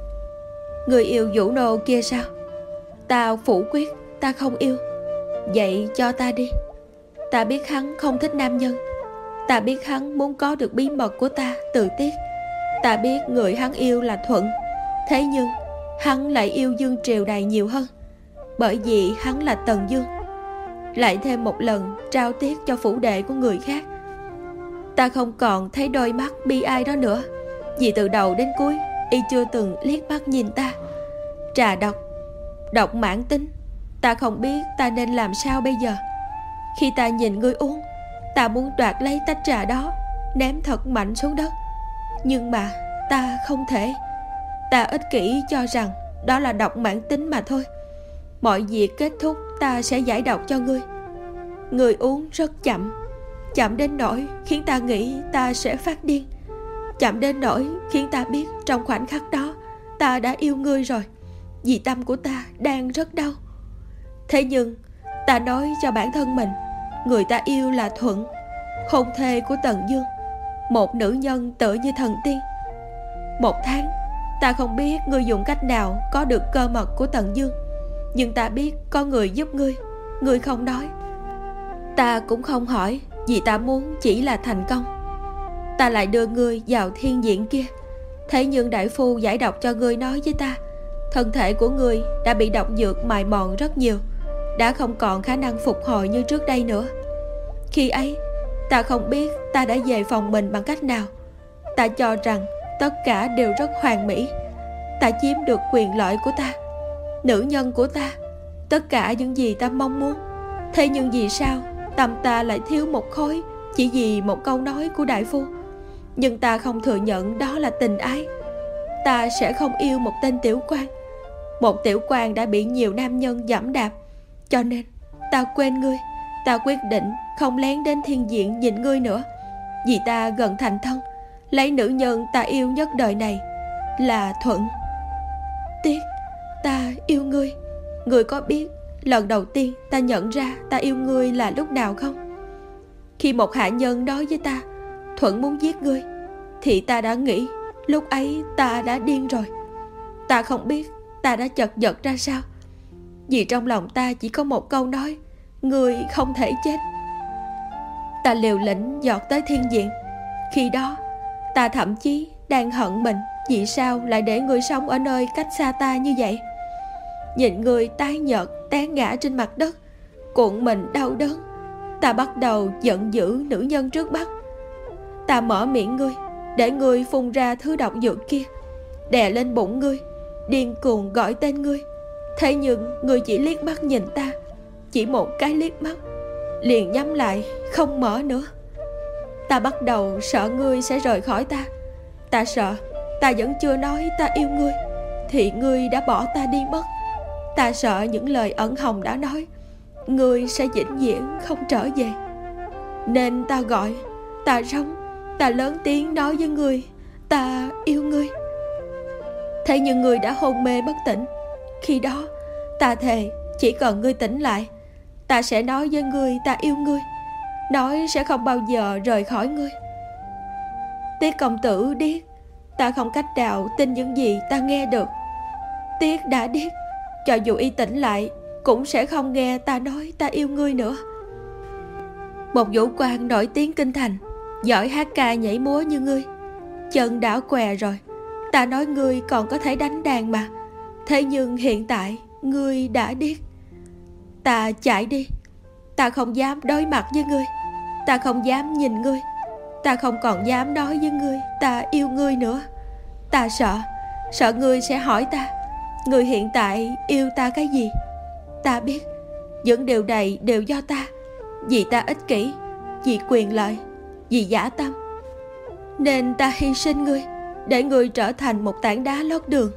Người yêu Vũ Nô kia sao? Ta phủ quyết, ta không yêu. Vậy cho ta đi. Ta biết hắn không thích nam nhân. Ta biết hắn muốn có được bí mật của ta từ Tiết. Ta biết người hắn yêu là Thuận. Thế nhưng hắn lại yêu Dương Triều Đài nhiều hơn, bởi vì hắn là Tần Dương. Lại thêm một lần trao Tiết cho phủ đệ của người khác. Ta không còn thấy đôi mắt bi ai đó nữa, vì từ đầu đến cuối y chưa từng liếc mắt nhìn ta. Trà độc, độc mãn tính. Ta không biết ta nên làm sao bây giờ. Khi ta nhìn ngươi uống, ta muốn đoạt lấy tách trà đó, ném thật mạnh xuống đất. Nhưng mà ta không thể. Ta ích kỷ cho rằng đó là độc mãn tính mà thôi. Mọi việc kết thúc ta sẽ giải độc cho ngươi. Ngươi uống rất chậm, chậm đến nỗi khiến ta nghĩ ta sẽ phát điên, chậm đến nỗi khiến ta biết trong khoảnh khắc đó ta đã yêu ngươi rồi, vì tâm của ta đang rất đau. Thế nhưng ta nói cho bản thân mình người ta yêu là Thuận, hôn thê của Tần Dương, một nữ nhân tựa như thần tiên. Một tháng, ta không biết ngươi dùng cách nào có được cơ mật của Tần Dương, nhưng ta biết có người giúp ngươi. Ngươi không nói, ta cũng không hỏi, vì ta muốn chỉ là thành công. Ta lại đưa ngươi vào thiên viện kia. Thế nhưng đại phu giải độc cho ngươi nói với ta, thân thể của ngươi đã bị độc dược mài mòn rất nhiều, đã không còn khả năng phục hồi như trước đây nữa. Khi ấy, ta không biết ta đã về phòng mình bằng cách nào. Ta cho rằng tất cả đều rất hoàn mỹ. Ta chiếm được quyền lợi của ta, nữ nhân của ta, tất cả những gì ta mong muốn. Thế nhưng vì sao tâm ta lại thiếu một khối, chỉ vì một câu nói của đại phu? Nhưng ta không thừa nhận đó là tình ái. Ta sẽ không yêu một tên tiểu quan, một tiểu quan đã bị nhiều nam nhân giẫm đạp. Cho nên ta quên ngươi. Ta quyết định không lén đến thiên viện nhìn ngươi nữa, vì ta gần thành thân, lấy nữ nhân ta yêu nhất đời này là Thuận. Tiếc, ta yêu ngươi. Ngươi có biết lần đầu tiên ta nhận ra ta yêu ngươi là lúc nào không? Khi một hạ nhân nói với ta Thuận muốn giết ngươi, thì ta đã nghĩ lúc ấy ta đã điên rồi. Ta không biết ta đã chật vật ra sao, vì trong lòng ta chỉ có một câu nói: ngươi không thể chết. Ta liều lĩnh giọt tới thiên viện. Khi đó ta thậm chí đang hận mình, vì sao lại để ngươi sống ở nơi cách xa ta như vậy. Nhìn ngươi tái nhợt té ngã trên mặt đất, cuộn mình đau đớn, ta bắt đầu giận dữ nữ nhân trước mắt. Ta mở miệng ngươi để ngươi phun ra thứ độc dược kia, đè lên bụng ngươi, điên cuồng gọi tên ngươi. Thế nhưng ngươi chỉ liếc mắt nhìn ta, chỉ một cái liếc mắt, liền nhắm lại không mở nữa. Ta bắt đầu sợ ngươi sẽ rời khỏi ta. Ta sợ ta vẫn chưa nói ta yêu ngươi thì ngươi đã bỏ ta đi mất. Ta sợ những lời ẩn hồng đã nói, ngươi sẽ vĩnh viễn không trở về. Nên ta gọi, ta rống, ta lớn tiếng nói với ngươi, ta yêu ngươi. Thế nhưng ngươi đã hôn mê bất tỉnh. Khi đó ta thề chỉ cần ngươi tỉnh lại, ta sẽ nói với ngươi ta yêu ngươi, nói sẽ không bao giờ rời khỏi ngươi. Tiết công tử điếc, ta không cách nào tin những gì ta nghe được. Tiết đã điếc, cho dù y tỉnh lại cũng sẽ không nghe ta nói ta yêu ngươi nữa. Một vũ quan nổi tiếng kinh thành, giỏi hát ca nhảy múa như ngươi, chân đã què rồi. Ta nói ngươi còn có thể đánh đàn mà. Thế nhưng hiện tại ngươi đã điếc. Ta chạy đi. Ta không dám đối mặt với ngươi. Ta không dám nhìn ngươi. Ta không còn dám nói với ngươi ta yêu ngươi nữa. Ta sợ, sợ ngươi sẽ hỏi ta, ngươi hiện tại yêu ta cái gì? Ta biết những điều này đều do ta, vì ta ích kỷ, vì quyền lợi, vì dã tâm. Nên ta hy sinh ngươi để ngươi trở thành một tảng đá lót đường.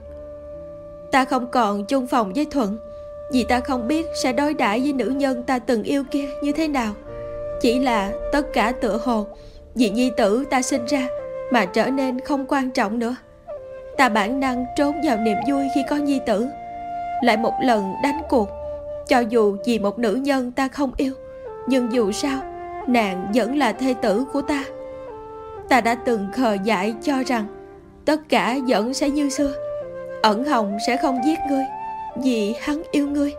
Ta không còn chung phòng với Thuận, vì ta không biết sẽ đối đãi với nữ nhân ta từng yêu kia như thế nào. Chỉ là tất cả tựa hồ vì nhi tử ta sinh ra mà trở nên không quan trọng nữa. Ta bản năng trốn vào niềm vui khi có nhi tử, lại một lần đánh cuộc. Cho dù vì một nữ nhân ta không yêu, nhưng dù sao nàng vẫn là thê tử của ta. Ta đã từng khờ dại cho rằng tất cả vẫn sẽ như xưa. Ẩn Hồng sẽ không giết ngươi vì hắn yêu ngươi.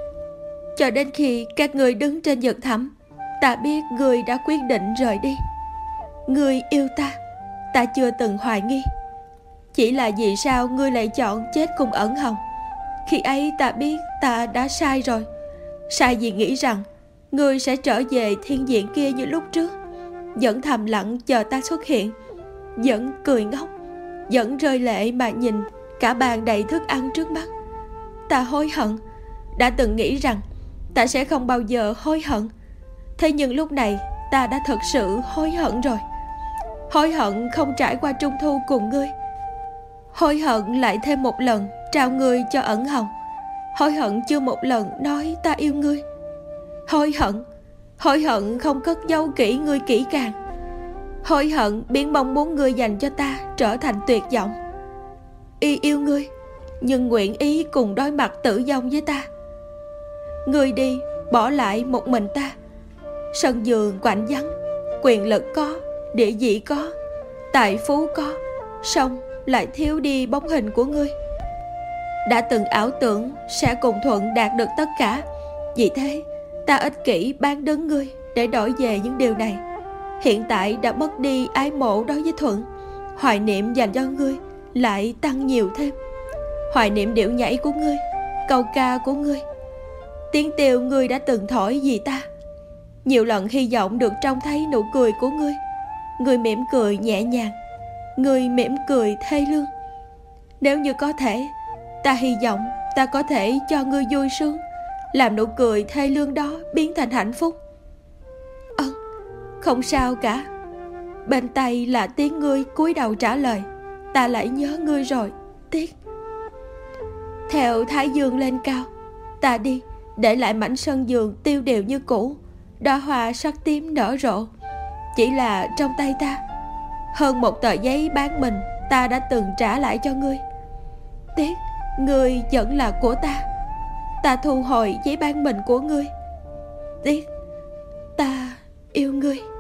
Cho đến khi các ngươi đứng trên vực thẳm, ta biết ngươi đã quyết định rời đi. Ngươi yêu ta, ta chưa từng hoài nghi. Chỉ là vì sao ngươi lại chọn chết cùng Ẩn Hồng? Khi ấy ta biết ta đã sai rồi. Sai vì nghĩ rằng ngươi sẽ trở về thiên viện kia như lúc trước, vẫn thầm lặng chờ ta xuất hiện, vẫn cười ngốc, vẫn rơi lệ mà nhìn cả bàn đầy thức ăn trước mắt. Ta hối hận. Đã từng nghĩ rằng ta sẽ không bao giờ hối hận. Thế nhưng lúc này ta đã thật sự hối hận rồi. Hối hận không trải qua trung thu cùng ngươi. Hối hận lại thêm một lần trao ngươi cho Ẩn Hồng. Hối hận chưa một lần nói ta yêu ngươi. Hối hận Hối hận không cất giấu kỹ ngươi kỹ càng. Hối hận biến mong muốn ngươi dành cho ta trở thành tuyệt vọng. Y yêu ngươi, nhưng nguyện ý cùng đối mặt tử vong với ta. Ngươi đi bỏ lại một mình ta. Sân vườn quạnh vắng, quyền lực có, địa vị có, tài phú có, song lại thiếu đi bóng hình của ngươi. Đã từng ảo tưởng sẽ cùng Thuận đạt được tất cả, vì thế ta ích kỷ bán đứng ngươi để đổi về những điều này. Hiện tại đã mất đi ái mộ đối với Thuận, hoài niệm dành cho ngươi lại tăng nhiều thêm. Hoài niệm điệu nhảy của ngươi, câu ca của ngươi, tiếng tiêu ngươi đã từng thổi vì ta. Nhiều lần hy vọng được trông thấy nụ cười của ngươi. Ngươi mỉm cười nhẹ nhàng, ngươi mỉm cười thê lương. Nếu như có thể, ta hy vọng ta có thể cho ngươi vui sướng, làm nụ cười thê lương đó biến thành hạnh phúc. Ân, không sao cả. Bên tay là tiếng ngươi cúi đầu trả lời, ta lại nhớ ngươi rồi, Tiết. Theo thái dương lên cao, ta đi, để lại mảnh sân vườn tiêu điều như cũ. Đóa hoa sắc tím nở rộ, chỉ là trong tay ta hơn một tờ giấy bán mình ta đã từng trả lại cho ngươi. Tiết, ngươi vẫn là của ta. Ta thu hồi giấy bán mình của ngươi. Tiết, ta yêu ngươi.